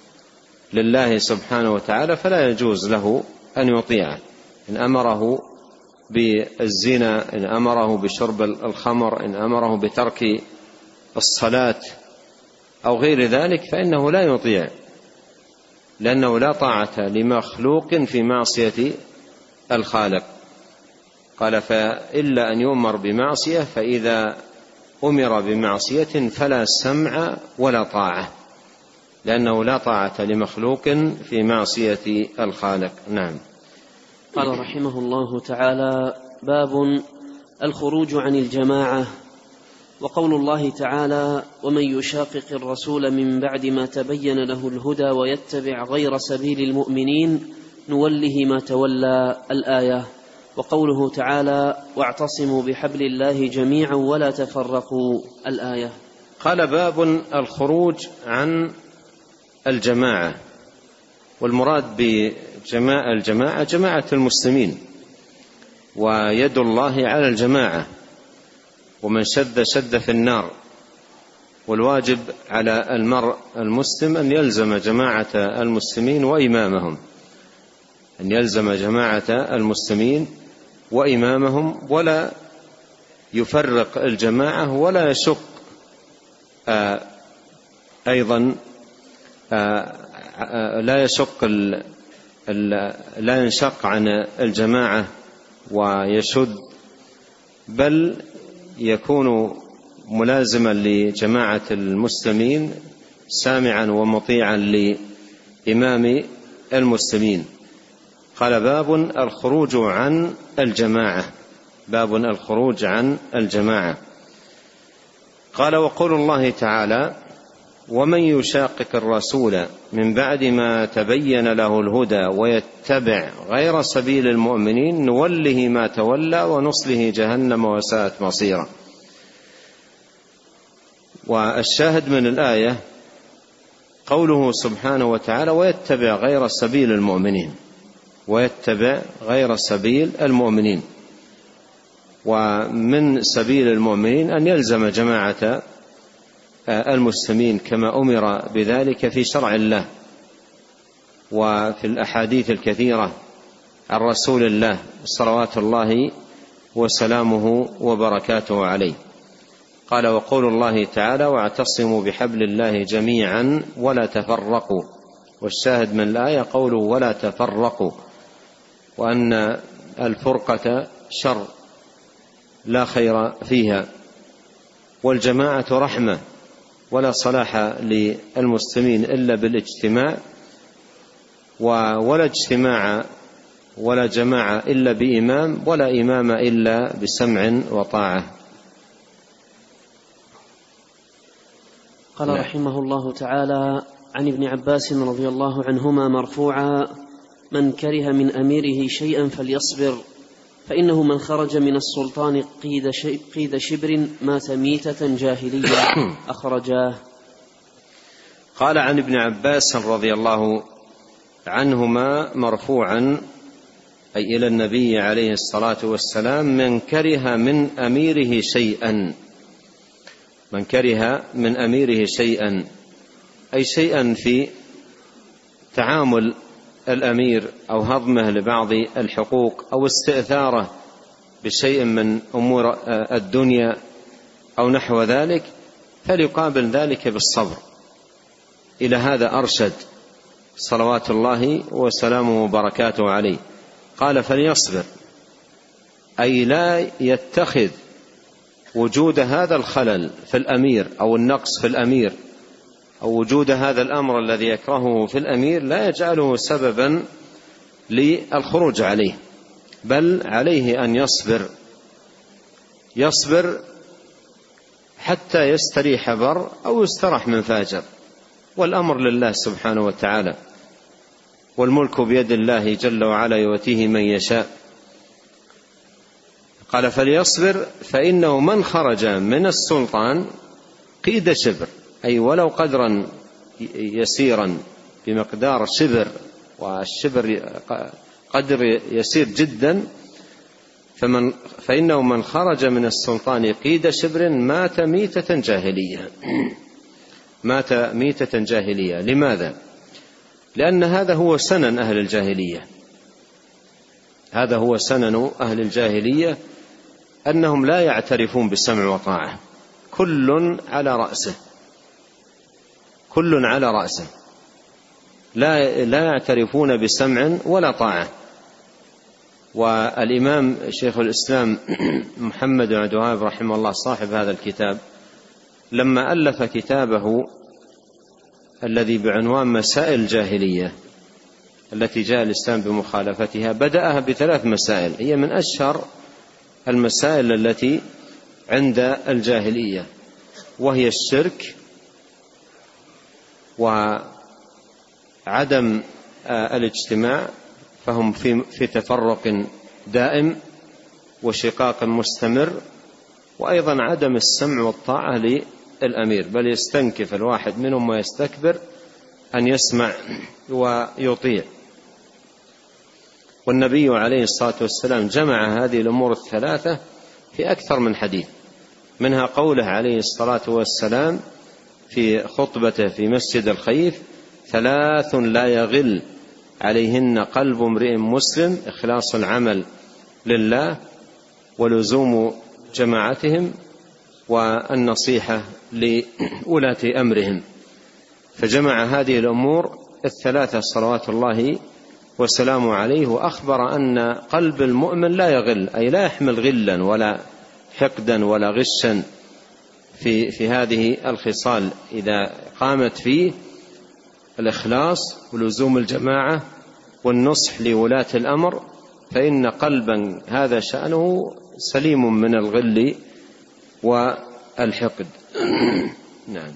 لله سبحانه وتعالى فلا يجوز له أن يطيعه. إن أمره بالزنا، إن أمره بشرب الخمر، إن أمره بترك الصلاة أو غير ذلك فإنه لا يطيع، لأنه لا طاعة لمخلوق في معصية الخالق. قال: فإلا أن يؤمر بمعصية، فإذا أمر بمعصية فلا سمع ولا طاعة، لأنه لا طاعة لمخلوق في معصية الخالق. نعم. قال رحمه الله تعالى: باب الخروج عن الجماعة. وقول الله تعالى: ومن يشاقق الرسول من بعد ما تبين له الهدى ويتبع غير سبيل المؤمنين نوله ما تولى. الآية. وقوله تعالى: واعتصموا بحبل الله جميعا ولا تفرقوا. الآية. قال: باب الخروج عن الجماعة. والمراد بجماعة الجماعة جماعة المسلمين، ويد الله على الجماعة، ومن شد شد في النار. والواجب على المرء المسلم أن يلزم جماعة المسلمين وإمامهم، أن يلزم جماعة المسلمين وإمامهم، ولا يفرق الجماعة، ولا يشق آه أيضا آه آه لا يشق ال ال لا ينشق عن الجماعة ويشد، بل يكون ملازما لجماعة المسلمين سامعا ومطيعا لإمام المسلمين. قال: باب الخروج عن الجماعة. باب الخروج عن الجماعة. قال: وقول الله تعالى: ومن يشاقق الرسول من بعد ما تبين له الهدى ويتبع غير سبيل المؤمنين نوله ما تولى ونصله جهنم وساءت مصيرا. والشاهد من الآية قوله سبحانه وتعالى: ويتبع غير سبيل المؤمنين، ويتبع غير سبيل المؤمنين. ومن سبيل المؤمنين أن يلزم جماعة المسلمين كما أمر بذلك في شرع الله وفي الأحاديث الكثيرة عن رسول الله صلوات الله وسلامه وبركاته عليه. قال: وقول الله تعالى: واعتصموا بحبل الله جميعا ولا تفرقوا. والشاهد من الآية قوله: ولا تفرقوا، وأن الفرقة شر لا خير فيها، والجماعة رحمة، ولا صلاح للمسلمين إلا بالاجتماع، ولا اجتماع ولا جماعة إلا بإمام، ولا إمام إلا بسمع وطاعة. قال لا. رحمه الله تعالى: عن ابن عباس رضي الله عنهما مرفوعا: من كره من أميره شيئا فليصبر، فإنه من خرج من السلطان قيد شبر مات ميتة جاهلية. أخرجاه. قال عن ابن عباس رضي الله عنهما مرفوعا، أي إلى النبي عليه الصلاة والسلام: من كره من أميره شيئا، من كره من أميره شيئا، أي شيئا في تعامل الأمير أو هضمه لبعض الحقوق أو استئثاره بشيء من أمور الدنيا أو نحو ذلك، فليقابل ذلك بالصبر. إلى هذا أرشد صلوات الله وسلامه وبركاته عليه. قال: فليصبر، أي لا يتخذ وجود هذا الخلل في الأمير أو النقص في الأمير أو وجود هذا الأمر الذي يكرهه في الأمير لا يجعله سببا للخروج عليه، بل عليه أن يصبر، يصبر حتى يستريح بر أو يسترح من فاجر، والأمر لله سبحانه وتعالى، والملك بيد الله جل وعلا يؤتيه من يشاء. قال: فليصبر، فإنه من خرج من السلطان قيد شبر، أي ولو قدرا يسيرا بمقدار شبر، والشبر قدر يسير جدا، فمن فإنه من خرج من السلطان قيد شبر مات ميتة جاهلية، مات ميتة جاهلية. لماذا؟ لأن هذا هو سنن أهل الجاهلية، هذا هو سنن أهل الجاهلية، أنهم لا يعترفون بالسمع وطاعة، كل على رأسه، كل على رأسه، لا لا يعترفون بسمع ولا طاعة. والإمام شيخ الإسلام محمد بن عبد الوهاب رحمه الله صاحب هذا الكتاب لما ألف كتابه الذي بعنوان مسائل الجاهلية التي جاء الإسلام بمخالفتها، بدأها بثلاث مسائل هي من أشهر المسائل التي عند الجاهلية، وهي الشرك، وعدم الاجتماع، فهم في تفرق دائم وشقاق مستمر، وأيضا عدم السمع والطاعة للأمير، بل يستنكف الواحد منهم ويستكبر أن يسمع ويطيع. والنبي عليه الصلاة والسلام جمع هذه الأمور الثلاثة في أكثر من حديث، منها قوله عليه الصلاة والسلام في خطبته في مسجد الخيف: ثلاث لا يغل عليهن قلب امرئ مسلم: إخلاص العمل لله، ولزوم جماعتهم، والنصيحة لولاة أمرهم. فجمع هذه الأمور الثلاثة صلوات الله وسلامه عليه، وأخبر أن قلب المؤمن لا يغل، أي لا يحمل غلا ولا حقدا ولا غشا في, في هذه الخصال، إذا قامت فيه الإخلاص ولزوم الجماعة والنصح لولاة الأمر، فإن قلبا هذا شأنه سليم من الغل والحقد. نعم.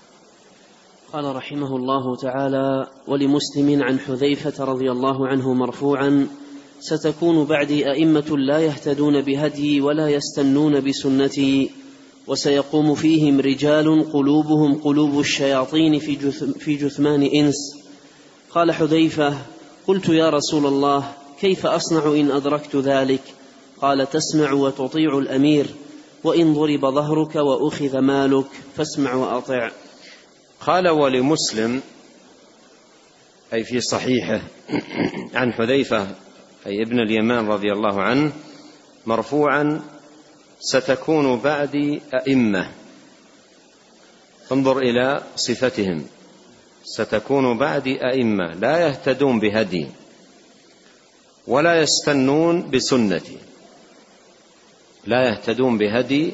قال رحمه الله تعالى: ولمسلم عن حذيفة رضي الله عنه مرفوعا: ستكون بعدي أئمة لا يهتدون بهدي ولا يستنون بسنتي، وسيقوم فيهم رجال قلوبهم قلوب الشياطين في جثمان إنس. قال حذيفة: قلت يا رسول الله، كيف أصنع إن أدركت ذلك؟ قال: تسمع وتطيع الأمير، وإن ضرب ظهرك وأخذ مالك فاسمع وأطع. قال: ولمسلم، أي في صحيحه، عن حذيفة أي ابن اليمان رضي الله عنه مرفوعا: ستكون بعدي أئمة. انظر إلى صفتهم: ستكون بعدي أئمة لا يهتدون بهدي ولا يستنون بسنتي، لا يهتدون بهدي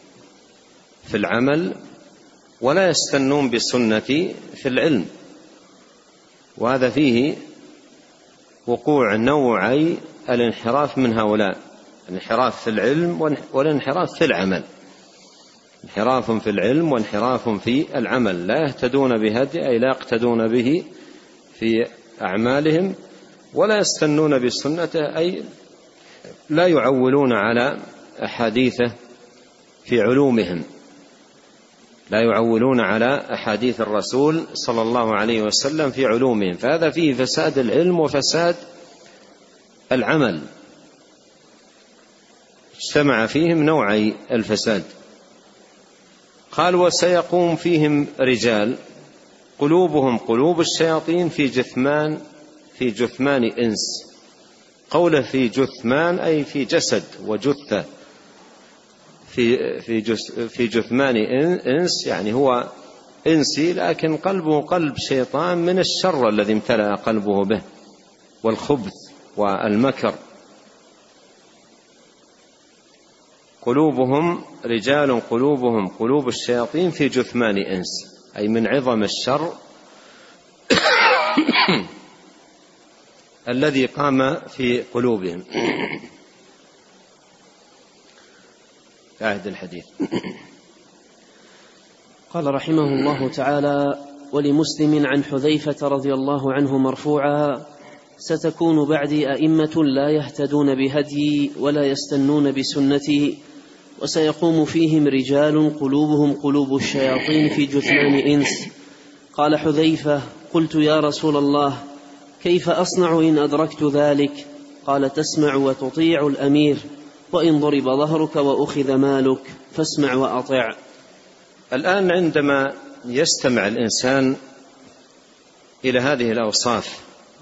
في العمل ولا يستنون بسنتي في العلم. وهذا فيه وقوع نوعي الانحراف من هؤلاء: الانحراف في العلم والانحراف في العمل. انحراف في العلم وانحراف في العمل، لا يهتدون بهدي أي لا يقتدون به في أعمالهم، ولا يستنون بسنته أي لا يعولون على أحاديثه في علومهم، لا يعولون على أحاديث الرسول صلى الله عليه وسلم في علومهم، فهذا فيه فساد العلم وفساد العمل، اجتمع فيهم نوعي الفساد. قال: وسيقوم فيهم رجال قلوبهم قلوب الشياطين في جثمان في جثمان إنس. قوله في جثمان أي في جسد وجثة، في في في جثمان إنس يعني هو إنسي لكن قلبه قلب شيطان من الشر الذي امتلأ قلبه به والخبث والمكر. قلوبهم رجال قلوبهم قلوب الشياطين في جثمان إنس أي من عظم الشر الذي قام في قلوبهم. عهد الحديث. قال رحمه الله تعالى: ولمسلم عن حذيفة رضي الله عنه مرفوعا: ستكون بعدي أئمة لا يهتدون بهدي ولا يستنون بسنتي، وسيقوم فيهم رجال قلوبهم قلوب الشياطين في جثمان إنس. قال حذيفة: قلت يا رسول الله كيف أصنع إن أدركت ذلك؟ قال: تسمع وتطيع الأمير، وإن ضرب ظهرك وأخذ مالك فاسمع وأطع. الآن عندما يستمع الإنسان إلى هذه الأوصاف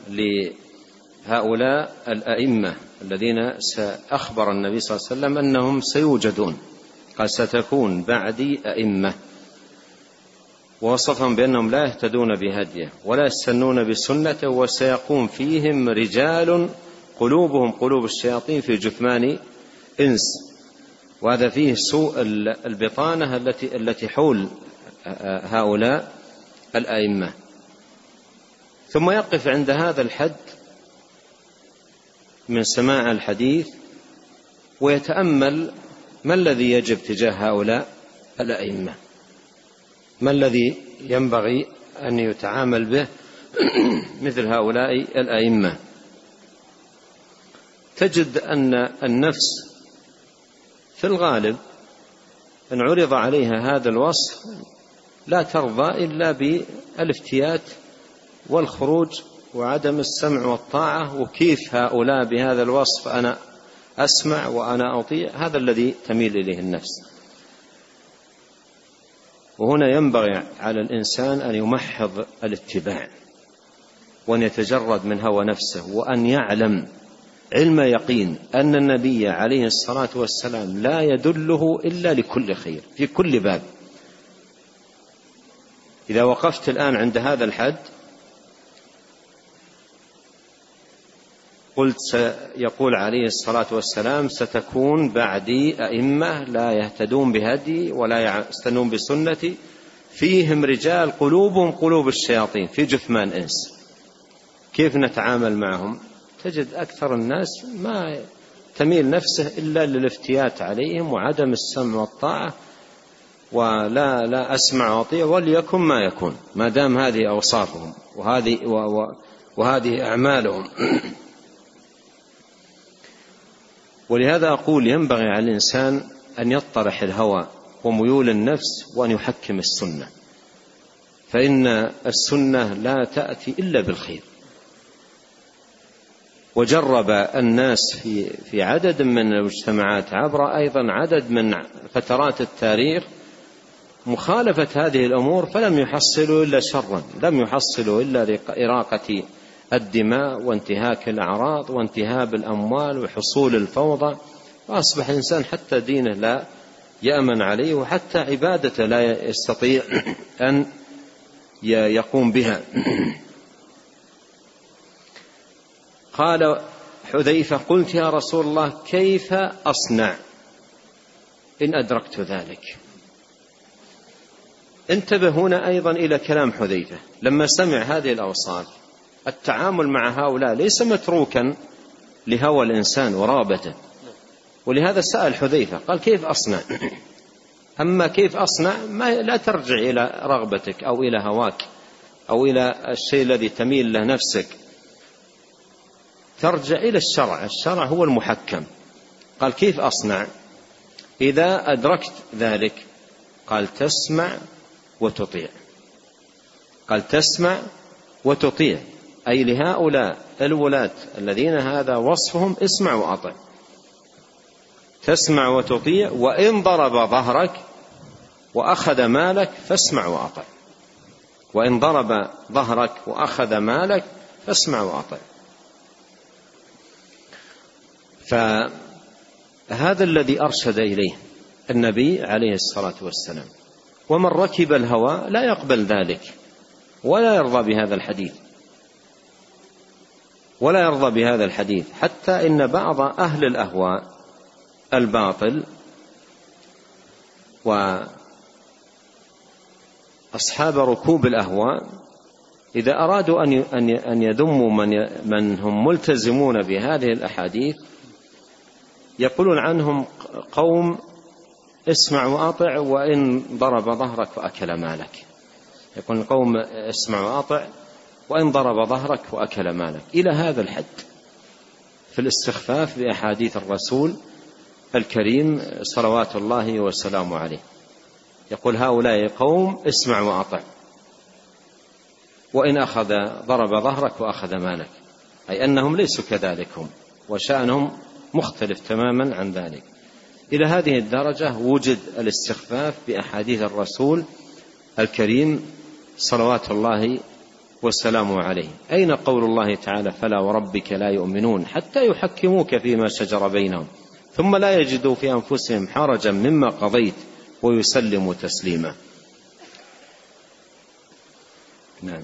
لهؤلاء الأئمة الذين سأخبر النبي صلى الله عليه وسلم أنهم سيوجدون، قال: ستكون بعدي أئمة، ووصفهم بأنهم لا يهتدون بهديه ولا يستنون بسنته، وسيقوم فيهم رجال قلوبهم قلوب الشياطين في جثمان إنس. وهذا فيه سوء البطانة التي التي حول هؤلاء الأئمة. ثم يقف عند هذا الحد من سماع الحديث ويتأمل ما الذي يجب تجاه هؤلاء الأئمة، ما الذي ينبغي أن يتعامل به مثل هؤلاء الأئمة. تجد أن النفس في الغالب إن عرض عليها هذا الوصف لا ترضى إلا بالافتيات والخروج وعدم السمع والطاعة، وكيف هؤلاء بهذا الوصف أنا أسمع وأنا أطيع، هذا الذي تميل إليه النفس. وهنا ينبغي على الإنسان أن يمحض الاتباع وأن يتجرد من هوى نفسه، وأن يعلم علم يقين أن النبي عليه الصلاة والسلام لا يدله إلا لكل خير في كل باب. إذا وقفت الآن عند هذا الحد قلت يقول عليه الصلاة والسلام: ستكون بعدي أئمة لا يهتدون بهدي ولا يستنون بسنتي، فيهم رجال قلوبهم قلوب الشياطين في جثمان إنس. كيف نتعامل معهم؟ تجد أكثر الناس ما تميل نفسه إلا للافتيات عليهم وعدم السمع والطاعة، ولا لا أسمع وأطيع وليكن ما يكون، ما دام هذه أوصافهم وهذه, وهذه أعمالهم. ولهذا أقول ينبغي على الإنسان أن يطرح الهوى وميول النفس وأن يحكم السنة، فإن السنة لا تأتي إلا بالخير. وجرب الناس في في عدد من المجتمعات عبر أيضا عدد من فترات التاريخ مخالفة هذه الأمور، فلم يحصلوا إلا شرا، لم يحصلوا إلا إراقة الدماء وانتهاك الأعراض وانتهاب الأموال وحصول الفوضى، وأصبح الإنسان حتى دينه لا يأمن عليه، وحتى عبادته لا يستطيع أن يقوم بها. قال حذيفة: قلت يا رسول الله كيف أصنع إن أدركت ذلك؟ انتبه هنا أيضا إلى كلام حذيفة لما سمع هذه الأوصاف، التعامل مع هؤلاء ليس متروكا لهوى الإنسان ورغبته. ولهذا سأل حذيفة قال كيف أصنع؟ أما كيف أصنع ما لا ترجع إلى رغبتك أو إلى هواك أو إلى الشيء الذي تميل له نفسك، ترجع إلى الشرع. الشرع هو المحكم. قال كيف أصنع؟ إذا أدركت ذلك قال تسمع وتطيع. قال تسمع وتطيع، أي لهؤلاء الولاة الذين هذا وصفهم اسمع وأطع. تسمع وتطيع، وإن ضرب ظهرك وأخذ مالك فاسمع وأطع. وإن ضرب ظهرك وأخذ مالك فاسمع وأطع. فهذا الذي أرشد إليه النبي عليه الصلاة والسلام. ومن ركب الهوى لا يقبل ذلك ولا يرضى بهذا الحديث ولا يرضى بهذا الحديث حتى إن بعض أهل الأهواء الباطل وأصحاب ركوب الأهواء إذا أرادوا أن يذموا من هم ملتزمون بهذه الأحاديث يقولون عنهم قوم اسمع وأطع وإن ضرب ظهرك وأكل مالك. يقول قوم اسمع وأطع وإن ضرب ظهرك وأكل مالك، إلى هذا الحد في الاستخفاف بأحاديث الرسول الكريم صلوات الله وسلامه عليه. يقول هؤلاء قوم اسمع وأطع وإن أخذ ضرب ظهرك وأخذ مالك، أي أنهم ليسوا كذلكم وشأنهم مختلف تماما عن ذلك. إلى هذه الدرجة وجد الاستخفاف بأحاديث الرسول الكريم صلوات الله وسلامه عليه. أين قول الله تعالى فلا وربك لا يؤمنون حتى يحكموك فيما شجر بينهم ثم لا يجدوا في أنفسهم حرجا مما قضيت ويسلموا تسليما. نعم.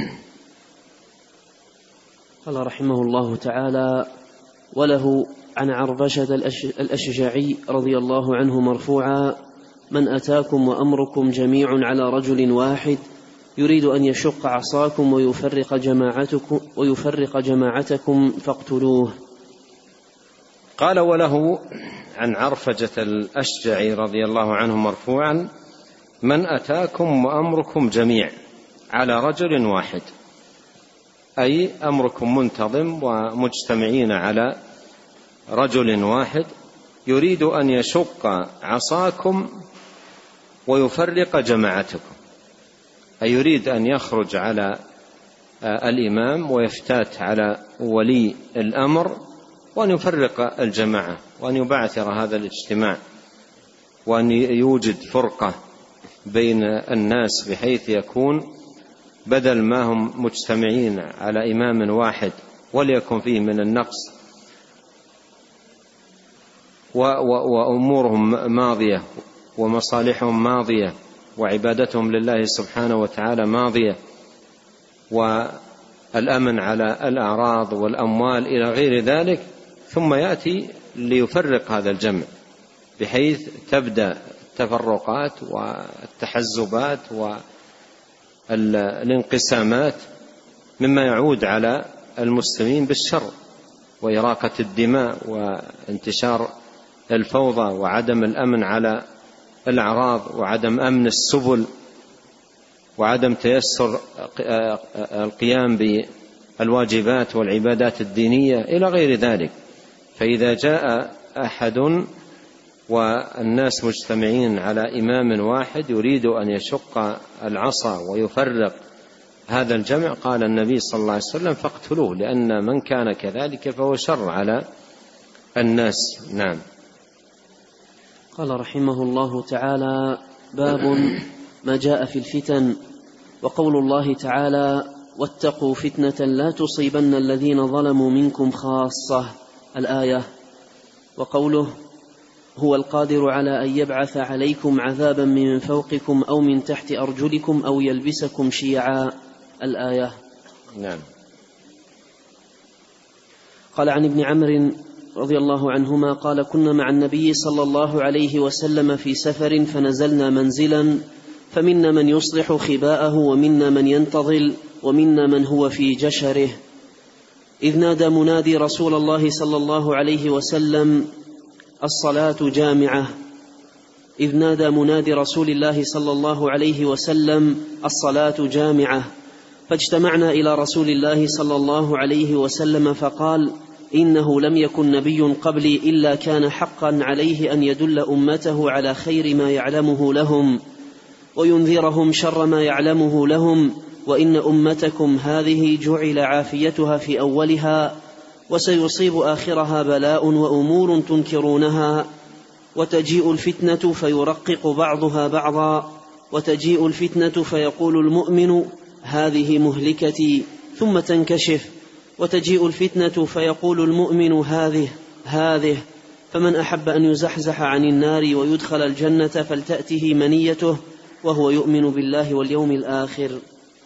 قال رحمه الله تعالى: وله عن عربشة الأشجعي رضي الله عنه مرفوعا: من أتاكم وأمركم جميع على رجل واحد يريد أن يشق عصاكم ويفرق جماعتكم, ويفرق جماعتكم فاقتلوه. قال: وله عن عرفجة الأشجعي رضي الله عنه مرفوعا: من أتاكم وأمركم جميع على رجل واحد، أي أمركم منتظم ومجتمعين على رجل واحد يريد أن يشق عصاكم ويفرق جماعتكم، أي يريد أن يخرج على الإمام ويفتات على ولي الأمر وأن يفرق الجماعة وأن يبعثر هذا الاجتماع وأن يوجد فرقة بين الناس بحيث يكون بدل ما هم مجتمعين على إمام واحد وليكن فيه من النقص وأمورهم ماضية ومصالحهم ماضية وعبادتهم لله سبحانه وتعالى ماضية والأمن على الأعراض والأموال إلى غير ذلك، ثم يأتي ليفرق هذا الجمع بحيث تبدأ التفرقات والتحزبات والانقسامات مما يعود على المسلمين بالشر وإراقة الدماء وانتشار الفوضى وعدم الأمن على الأعراض وعدم أمن السبل وعدم تيسر القيام بالواجبات والعبادات الدينية إلى غير ذلك. فإذا جاء أحد والناس مجتمعين على إمام واحد يريد أن يشق العصا ويفرق هذا الجمع، قال النبي صلى الله عليه وسلم: فاقتلوه، لأن من كان كذلك فهو شر على الناس. نعم. قال رحمه الله تعالى: باب ما جاء في الفتن، وقول الله تعالى: واتقوا فتنة لا تصيبن الذين ظلموا منكم خاصة، الآية. وقوله: هو القادر على أن يبعث عليكم عذابا من فوقكم أو من تحت أرجلكم أو يلبسكم شيعا، الآية. نعم. قال عن ابن عمرو رضي الله عنهما قال: كنا مع النبي صلى الله عليه وسلم في سفر فنزلنا منزلا فمنا من يصلح خباءه ومنا من ينتظل ومنا من هو في جشره. إذ نادى منادي رسول الله صلى الله عليه وسلم: الصلاة جامعة. إذ نادى منادي رسول الله صلى الله عليه وسلم: الصلاة جامعة. فاجتمعنا إلى رسول الله صلى الله عليه وسلم فقال: إنه لم يكن نبي قبلي إلا كان حقا عليه أن يدل أمته على خير ما يعلمه لهم وينذرهم شر ما يعلمه لهم، وإن أمتكم هذه جعل عافيتها في أولها وسيصيب آخرها بلاء وأمور تنكرونها، وتجيء الفتنة فيرقق بعضها بعضا، وتجيء الفتنة فيقول المؤمن: هذه مهلكتي، ثم تنكشف، وتجيء الفتنة فيقول المؤمن: هذه هذه فمن أحب أن يزحزح عن النار ويدخل الجنة فلتأته منيته وهو يؤمن بالله واليوم الآخر.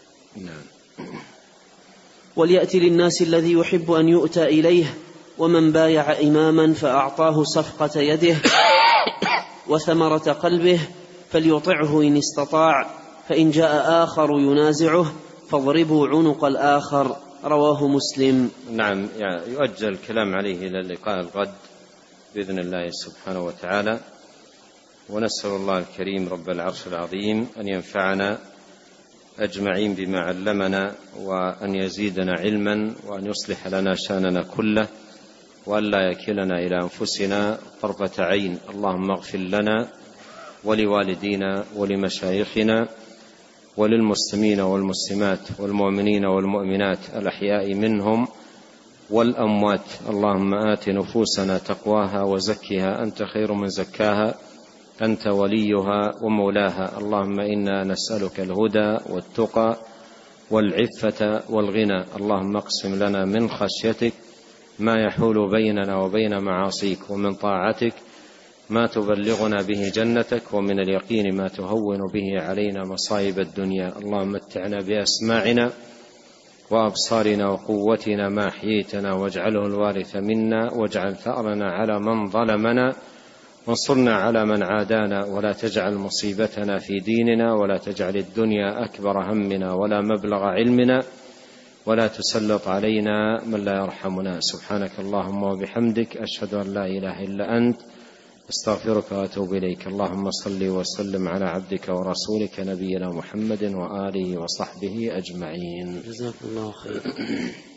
وليأتي للناس الذي يحب أن يؤتى إليه، ومن بايع إماما فأعطاه صفقة يده وثمرة قلبه فليطعه إن استطاع، فإن جاء آخر ينازعه فاضربوا عنق الآخر. رواه مسلم. نعم، يعني يؤجل الكلام عليه إلى اللقاء الغد بإذن الله سبحانه وتعالى، ونسأل الله الكريم رب العرش العظيم أن ينفعنا أجمعين بما علمنا، وأن يزيدنا علما، وأن يصلح لنا شأننا كله، وأن لا يكلنا إلى أنفسنا طرفة عين. اللهم اغفر لنا ولوالدينا ولمشايخنا وللمسلمين والمسلمات والمؤمنين والمؤمنات الأحياء منهم والأموات. اللهم آت نفوسنا تقواها وزكها، أنت خير من زكاها، أنت وليها ومولاها. اللهم إنا نسألك الهدى والتقى والعفة والغنى. اللهم اقسم لنا من خشيتك ما يحول بيننا وبين معاصيك، ومن طاعتك ما تبلغنا به جنتك، ومن اليقين ما تهون به علينا مصائب الدنيا. اللهم متعنا بأسماعنا وأبصارنا وقوتنا ما أحييتنا، واجعله الوارث منا، واجعل ثأرنا على من ظلمنا، وانصرنا على من عادانا، ولا تجعل مصيبتنا في ديننا، ولا تجعل الدنيا أكبر همنا ولا مبلغ علمنا، ولا تسلط علينا من لا يرحمنا. سبحانك اللهم وبحمدك، أشهد أن لا إله إلا أنت، استغفرك وأتوب إليك. اللهم صل وسلم على عبدك ورسولك نبينا محمد وآله وصحبه أجمعين. جزاكم الله خيرا.